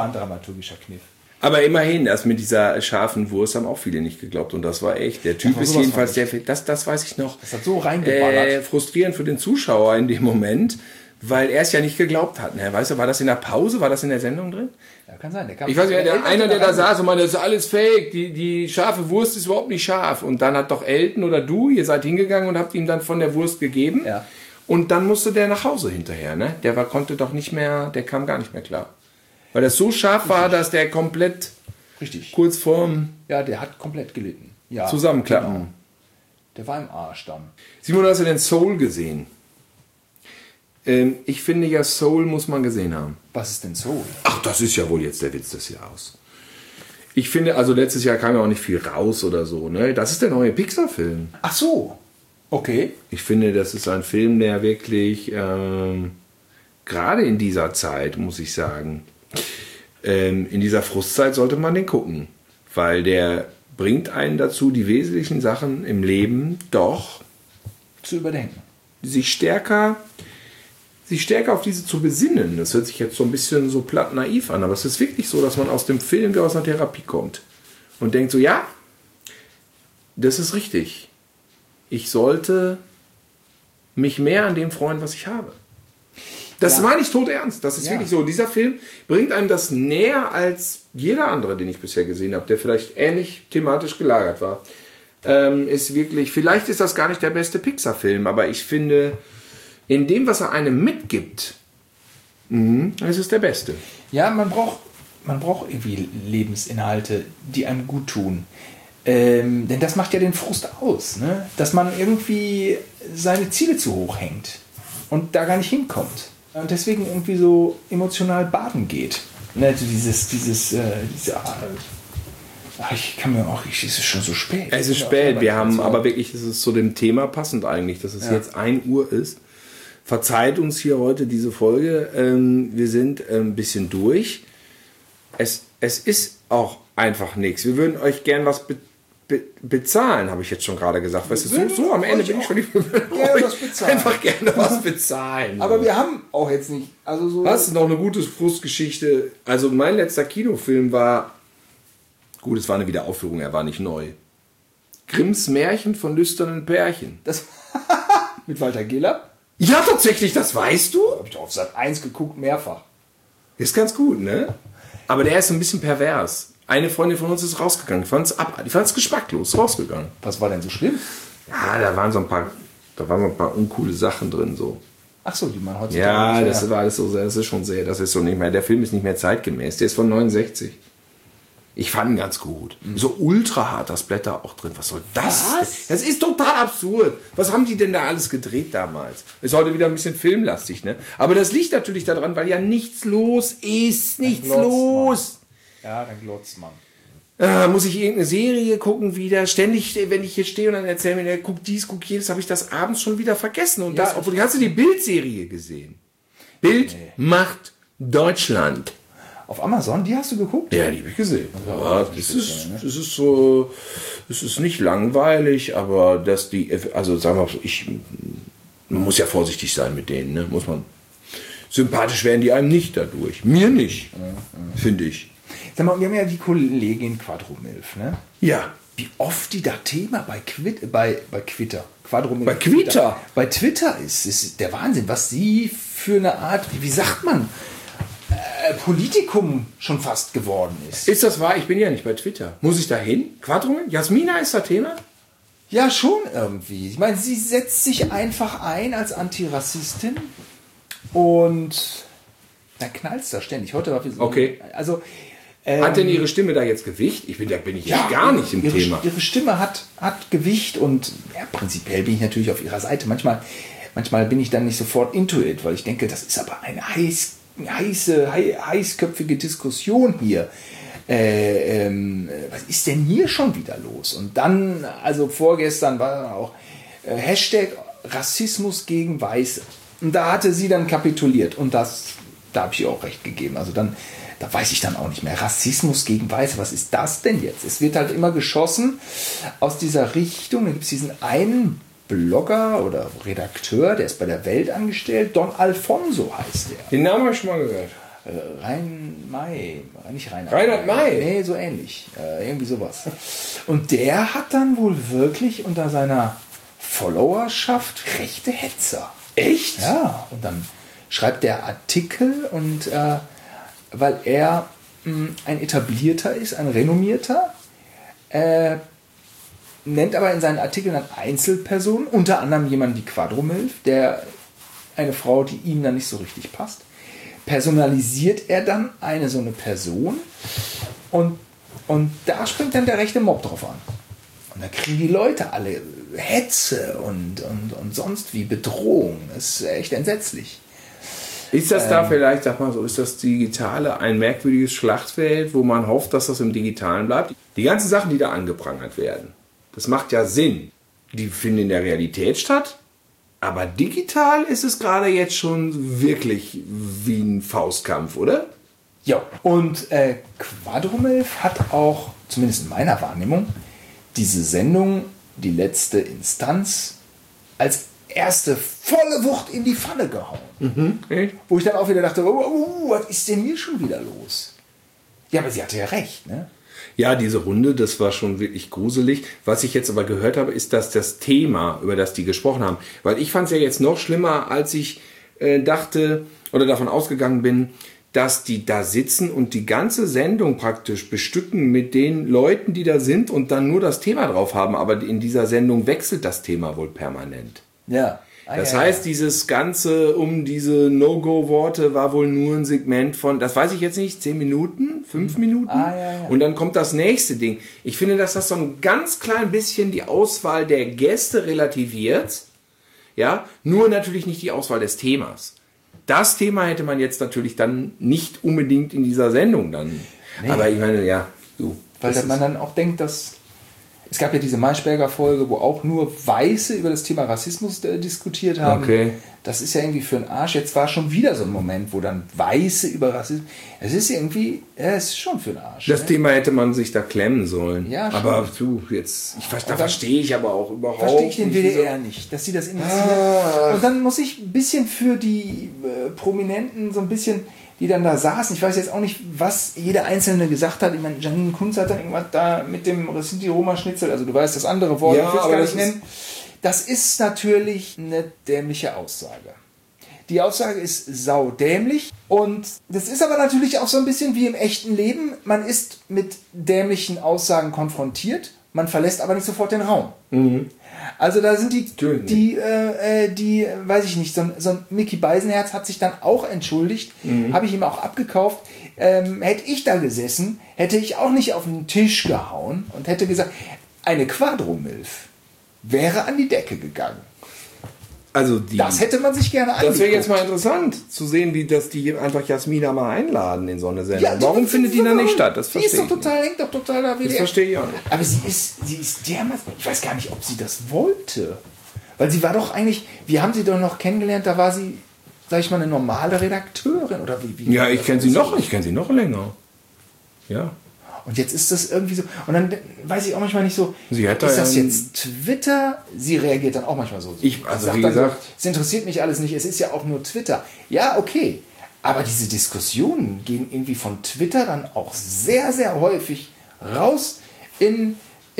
[SPEAKER 1] Aber immerhin, das mit dieser scharfen Wurst haben auch viele nicht geglaubt. Und das war echt. Der Typ ist jedenfalls das weiß ich noch.
[SPEAKER 2] Das hat so reingeballert.
[SPEAKER 1] Frustrierend für den Zuschauer in dem Moment, weil er es ja nicht geglaubt hat. Ne? Weißt du, war das in der Pause? War das in der Sendung drin?
[SPEAKER 2] Ja, kann sein.
[SPEAKER 1] Ich weiß nicht, einer, der da saß und meinte, das ist alles fake. Die scharfe Wurst ist überhaupt nicht scharf. Und dann hat doch Elton oder du, ihr seid hingegangen und habt ihm dann von der Wurst gegeben.
[SPEAKER 2] Ja.
[SPEAKER 1] Und dann musste der nach Hause hinterher. Ne? Der kam gar nicht mehr klar. Weil das so scharf war, dass der komplett kurz vorm
[SPEAKER 2] Ja, der hat komplett gelitten. Ja,
[SPEAKER 1] Zusammenklappen.
[SPEAKER 2] Genau. Der war im Arsch dann.
[SPEAKER 1] Simon, hast du den Soul gesehen? Ich finde ja, Soul muss man gesehen haben.
[SPEAKER 2] Was ist denn Soul?
[SPEAKER 1] Ach, das ist ja wohl jetzt der Witz des Jahres. Ich finde, also letztes Jahr kam ja auch nicht viel raus oder so. Ne? Das ist der neue Pixar-Film.
[SPEAKER 2] Ach so. Okay.
[SPEAKER 1] Ich finde, das ist ein Film, der wirklich, gerade in dieser Zeit, muss ich sagen, in dieser Frustzeit sollte man den gucken. Weil der bringt einen dazu, die wesentlichen Sachen im Leben doch
[SPEAKER 2] zu überdenken.
[SPEAKER 1] Sich stärker auf diese zu besinnen. Das hört sich jetzt so ein bisschen so platt naiv an, aber es ist wirklich so, dass man aus dem Film wie aus einer Therapie kommt und denkt so, ja, das ist richtig. Ich sollte mich mehr an dem freuen, was ich habe. Das war nicht tot ernst. Das ist wirklich so. Dieser Film bringt einem das näher als jeder andere, den ich bisher gesehen habe, der vielleicht ähnlich thematisch gelagert war. Ist wirklich, vielleicht ist das gar nicht der beste Pixar-Film, aber ich finde, in dem, was er einem mitgibt, ist es der beste.
[SPEAKER 2] Ja, man braucht irgendwie Lebensinhalte, die einem gut tun. Denn das macht ja den Frust aus, ne? Dass man irgendwie seine Ziele zu hoch hängt und da gar nicht hinkommt. Und deswegen irgendwie so emotional baden geht. Ne? Also ich kann mir auch, es ist schon so spät.
[SPEAKER 1] Es ist spät, wir haben aber wirklich, es ist zu dem Thema passend eigentlich, dass es jetzt 1 Uhr ist. Verzeiht uns hier heute diese Folge, wir sind ein bisschen durch. Es ist auch einfach nichts. Wir würden euch gern was bezahlen, habe ich jetzt schon gerade gesagt. Weißt du, so am Ende bin ich schon einfach gerne was bezahlen.
[SPEAKER 2] Aber wir haben auch jetzt nicht, also so.
[SPEAKER 1] Das ist noch eine gute Frustgeschichte. Also mein letzter Kinofilm war, gut, es war eine Wiederaufführung, er war nicht neu. Grimms Märchen von lüsternen Pärchen.
[SPEAKER 2] Das mit Walter Giller?
[SPEAKER 1] Ja, tatsächlich, das weißt du?
[SPEAKER 2] Habe ich doch auf Sat 1 geguckt, mehrfach.
[SPEAKER 1] Ist ganz gut, ne? Aber der ist ein bisschen pervers. Eine Freundin von uns ist rausgegangen, die fand es geschmacklos, rausgegangen.
[SPEAKER 2] Was war denn so schlimm?
[SPEAKER 1] Ja, da waren so ein paar uncoole Sachen drin, so.
[SPEAKER 2] Ach so, die man heutzutage.
[SPEAKER 1] Ja, das war alles so, das ist schon sehr, das ist so nicht mehr, der Film ist nicht mehr zeitgemäß, der ist von 69. Ich fand ihn ganz gut. So ultra hart das Blätter auch drin. Was soll das? Was? Das ist total absurd. Was haben die denn da alles gedreht damals? Ist heute wieder ein bisschen filmlastig, ne? Aber das liegt natürlich daran, weil ja nichts los ist. Nichts los.
[SPEAKER 2] Ja, dann glotzt man.
[SPEAKER 1] Muss ich irgendeine Serie gucken wieder. Ständig, wenn ich hier stehe und dann erzähle mir, guck dies, guck jenes, habe ich das abends schon wieder vergessen. Und das, obwohl, hast du die Bild-Serie gesehen? Bild macht Deutschland.
[SPEAKER 2] Auf Amazon, die hast du geguckt?
[SPEAKER 1] Ja, die habe ich gesehen. Ja, das ist so, es ist nicht langweilig, aber dass die, also sagen wir mal, man muss ja vorsichtig sein mit denen, ne? Muss man. Sympathisch werden die einem nicht dadurch. Mir nicht, finde ich.
[SPEAKER 2] Sag mal, wir haben ja die Kollegin Quadromilf, ne?
[SPEAKER 1] Ja.
[SPEAKER 2] Wie oft die da Thema bei Twitter. Quadromilf.
[SPEAKER 1] Bei Twitter?
[SPEAKER 2] Bei Twitter ist der Wahnsinn, was sie für eine Art, wie sagt man, Politikum schon fast geworden ist.
[SPEAKER 1] Ist das wahr? Ich bin ja nicht bei Twitter. Muss ich da hin? Quadromilf? Jasmina ist das Thema?
[SPEAKER 2] Ja, schon irgendwie. Ich meine, sie setzt sich einfach ein als Antirassistin und dann knallt es da ständig. Heute war so.
[SPEAKER 1] Okay.
[SPEAKER 2] Also,
[SPEAKER 1] hat denn ihre Stimme da jetzt Gewicht? Da bin ich ja gar nicht im Thema.
[SPEAKER 2] Ihre Stimme hat Gewicht und ja, prinzipiell bin ich natürlich auf ihrer Seite. Manchmal bin ich dann nicht sofort into it, weil ich denke, das ist aber eine heißköpfige Diskussion hier. Was ist denn hier schon wieder los? Und dann, also vorgestern war dann auch Hashtag Rassismus gegen Weiße. Und da hatte sie dann kapituliert. Und da habe ich ihr auch recht gegeben. Also da weiß ich dann auch nicht mehr. Rassismus gegen Weiße, was ist das denn jetzt? Es wird halt immer geschossen aus dieser Richtung. Da gibt es diesen einen Blogger oder Redakteur, der ist bei der Welt angestellt. Don Alfonso heißt der.
[SPEAKER 1] Den Namen habe ich schon mal gehört.
[SPEAKER 2] Reinhard May. Nee, so ähnlich. Irgendwie sowas. Und der hat dann wohl wirklich unter seiner Followerschaft rechte Hetzer.
[SPEAKER 1] Echt?
[SPEAKER 2] Ja. Und dann schreibt der Artikel und weil er ein etablierter ist, ein renommierter, nennt aber in seinen Artikeln dann Einzelpersonen, unter anderem jemanden wie Quadromilf, eine Frau, die ihm dann nicht so richtig passt. Personalisiert er dann so eine Person und da springt dann der rechte Mob drauf an. Und da kriegen die Leute alle Hetze und sonst wie Bedrohung. Das ist echt entsetzlich.
[SPEAKER 1] Ist das da vielleicht, sag mal so, ist das Digitale ein merkwürdiges Schlachtfeld, wo man hofft, dass das im Digitalen bleibt? Die ganzen Sachen, die da angeprangert werden, das macht ja Sinn. Die finden in der Realität statt, aber digital ist es gerade jetzt schon wirklich wie ein Faustkampf, oder?
[SPEAKER 2] Ja, und Quadrumilf hat auch, zumindest in meiner Wahrnehmung, diese Sendung, die letzte Instanz, als erste volle Wucht in die Pfanne gehauen. Wo ich dann auch wieder dachte, was ist denn hier schon wieder los? Ja, aber sie hatte ja recht, ne?
[SPEAKER 1] Ja, diese Runde, das war schon wirklich gruselig. Was ich jetzt aber gehört habe, ist, dass das Thema, über das die gesprochen haben, weil ich fand es ja jetzt noch schlimmer, als ich dachte oder davon ausgegangen bin, dass die da sitzen und die ganze Sendung praktisch bestücken mit den Leuten, die da sind und dann nur das Thema drauf haben. Aber in dieser Sendung wechselt das Thema wohl permanent.
[SPEAKER 2] Ja.
[SPEAKER 1] Das heißt, dieses Ganze um diese No-Go-Worte war wohl nur ein Segment von, das weiß ich jetzt nicht, 10 Minuten, 5 Minuten. Und dann kommt das nächste Ding. Ich finde, dass das so ein ganz klein bisschen die Auswahl der Gäste relativiert. Ja, nur natürlich nicht die Auswahl des Themas. Das Thema hätte man jetzt natürlich dann nicht unbedingt in dieser Sendung dann. Nee. Aber ich meine, ja, so.
[SPEAKER 2] Weil man dann auch denkt, dass es gab ja diese Maischberger-Folge, wo auch nur Weiße über das Thema Rassismus diskutiert haben.
[SPEAKER 1] Okay.
[SPEAKER 2] Das ist ja irgendwie für den Arsch. Jetzt war schon wieder so ein Moment, wo dann Weiße über Rassismus... Es ist irgendwie... Ja, es ist schon für den Arsch.
[SPEAKER 1] Das Thema hätte man sich da klemmen sollen.
[SPEAKER 2] Ja,
[SPEAKER 1] aber du, jetzt... Da verstehe ich aber auch überhaupt
[SPEAKER 2] verstehe ich den WDR nicht, dass sie das initiieren. Und dann muss ich ein bisschen für die Prominenten so ein bisschen... die dann da saßen. Ich weiß jetzt auch nicht, was jeder Einzelne gesagt hat. Ich meine, Janine Kunz hat dann irgendwas da mit dem Sinti-Roma-Schnitzel, also du weißt das andere Wort,
[SPEAKER 1] ja,
[SPEAKER 2] ich will es gar nicht nennen. Das ist natürlich eine dämliche Aussage. Die Aussage ist saudämlich und das ist aber natürlich auch so ein bisschen wie im echten Leben. Man ist mit dämlichen Aussagen konfrontiert, man verlässt aber nicht sofort den Raum.
[SPEAKER 1] Mhm.
[SPEAKER 2] Also da sind die weiß ich nicht, so ein Mickey Beisenherz hat sich dann auch entschuldigt, habe ich ihm auch abgekauft. Hätte ich da gesessen, hätte ich auch nicht auf den Tisch gehauen und hätte gesagt, eine Quadrumilf wäre an die Decke gegangen.
[SPEAKER 1] Also
[SPEAKER 2] das hätte man sich gerne angeguckt.
[SPEAKER 1] Das wäre jetzt mal interessant zu sehen, wie das die einfach Jasmina mal einladen in so eine Sendung. Ja, warum findet die dann nicht statt? Das verstehe ich nicht.
[SPEAKER 2] Hängt doch total da wieder.
[SPEAKER 1] Das verstehe ich auch nicht.
[SPEAKER 2] Aber sie ist dermaßen, ich weiß gar nicht, ob sie das wollte. Weil sie war doch eigentlich, wir haben sie doch noch kennengelernt, da war sie, sag ich mal, eine normale Redakteurin oder wie?
[SPEAKER 1] Ja, ich kenne sie noch länger. Ja.
[SPEAKER 2] Und jetzt ist das irgendwie so. Und dann weiß ich auch manchmal nicht so, ist das jetzt Twitter? Sie reagiert dann auch manchmal so.
[SPEAKER 1] Wie gesagt,
[SPEAKER 2] es interessiert mich alles nicht, es ist ja auch nur Twitter. Ja, okay. Aber diese Diskussionen gehen irgendwie von Twitter dann auch sehr, sehr häufig raus in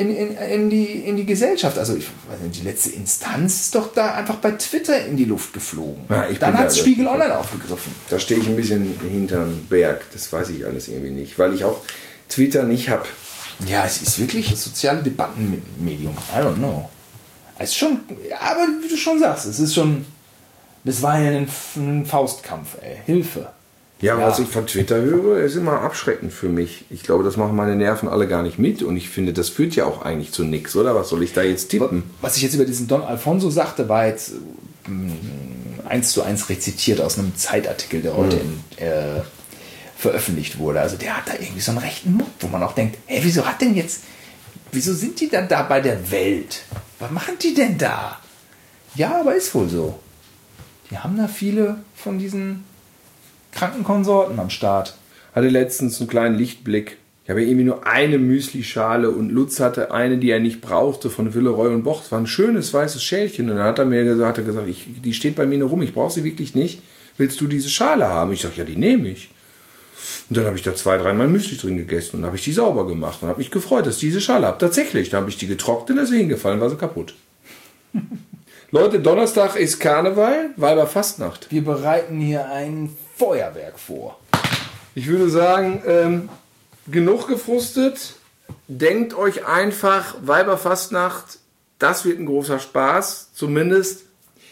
[SPEAKER 2] die Gesellschaft. Also ich weiß nicht, die letzte Instanz ist doch da einfach bei Twitter in die Luft geflogen.
[SPEAKER 1] Ja,
[SPEAKER 2] dann hat Spiegel Online aufgegriffen.
[SPEAKER 1] Da stehe ich ein bisschen hinterm Berg. Das weiß ich alles irgendwie nicht, weil ich auch Twitter nicht habe.
[SPEAKER 2] Ja, es ist wirklich das soziale Debattenmedium. I don't know. Es ist schon, aber wie du schon sagst, das war ja ein Faustkampf, ey. Hilfe.
[SPEAKER 1] Ja, was ich von Twitter höre, ist immer abschreckend für mich. Ich glaube, das machen meine Nerven alle gar nicht mit und ich finde, das führt ja auch eigentlich zu nichts, oder? Was soll ich da jetzt tippen?
[SPEAKER 2] Was ich jetzt über diesen Don Alfonso sagte, war jetzt 1:1 rezitiert aus einem Zeitartikel, der heute veröffentlicht wurde. Also der hat da irgendwie so einen rechten Mund, wo man auch denkt, hey, wieso sind die dann da bei der Welt? Was machen die denn da? Ja, aber ist wohl so. Die haben da viele von diesen kranken Konsorten am Start.
[SPEAKER 1] Hatte letztens einen kleinen Lichtblick. Ich habe irgendwie nur eine Müslischale und Lutz hatte eine, die er nicht brauchte, von Villeroy und Boch. Es war ein schönes weißes Schälchen und dann hat er mir gesagt, die steht bei mir nur rum, ich brauche sie wirklich nicht. Willst du diese Schale haben? Ich sage, ja, die nehme ich. Und dann habe ich da 2-3 Mal Müsli drin gegessen und habe ich die sauber gemacht und habe mich gefreut, dass ich diese Schale habe. Tatsächlich, da habe ich die getrocknet, da ist sie hingefallen, war sie kaputt. Leute, Donnerstag ist Karneval, Weiberfastnacht.
[SPEAKER 2] Wir bereiten hier ein Feuerwerk vor.
[SPEAKER 1] Ich würde sagen, genug gefrustet. Denkt euch einfach, Weiberfastnacht, das wird ein großer Spaß. Zumindest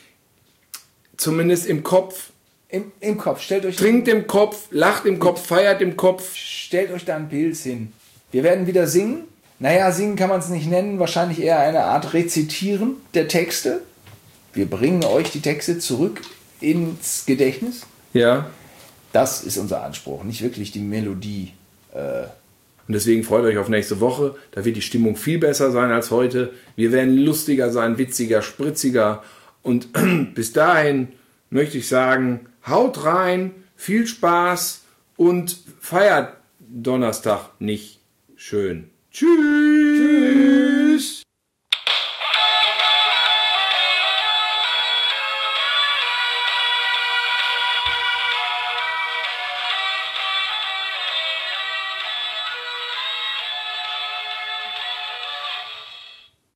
[SPEAKER 1] im Kopf.
[SPEAKER 2] Im Kopf.
[SPEAKER 1] Trinkt im Kopf, lacht im Kopf, feiert im Kopf.
[SPEAKER 2] Stellt euch da ein Pilz hin. Wir werden wieder singen. Naja, singen kann man es nicht nennen. Wahrscheinlich eher eine Art Rezitieren der Texte. Wir bringen euch die Texte zurück ins Gedächtnis.
[SPEAKER 1] Ja.
[SPEAKER 2] Das ist unser Anspruch, nicht wirklich die Melodie.
[SPEAKER 1] Und deswegen freut euch auf nächste Woche. Da wird die Stimmung viel besser sein als heute. Wir werden lustiger sein, witziger, spritziger. Und bis dahin möchte ich sagen, haut rein, viel Spaß und feiert Donnerstag nicht schön. Tschüss. Tschüss.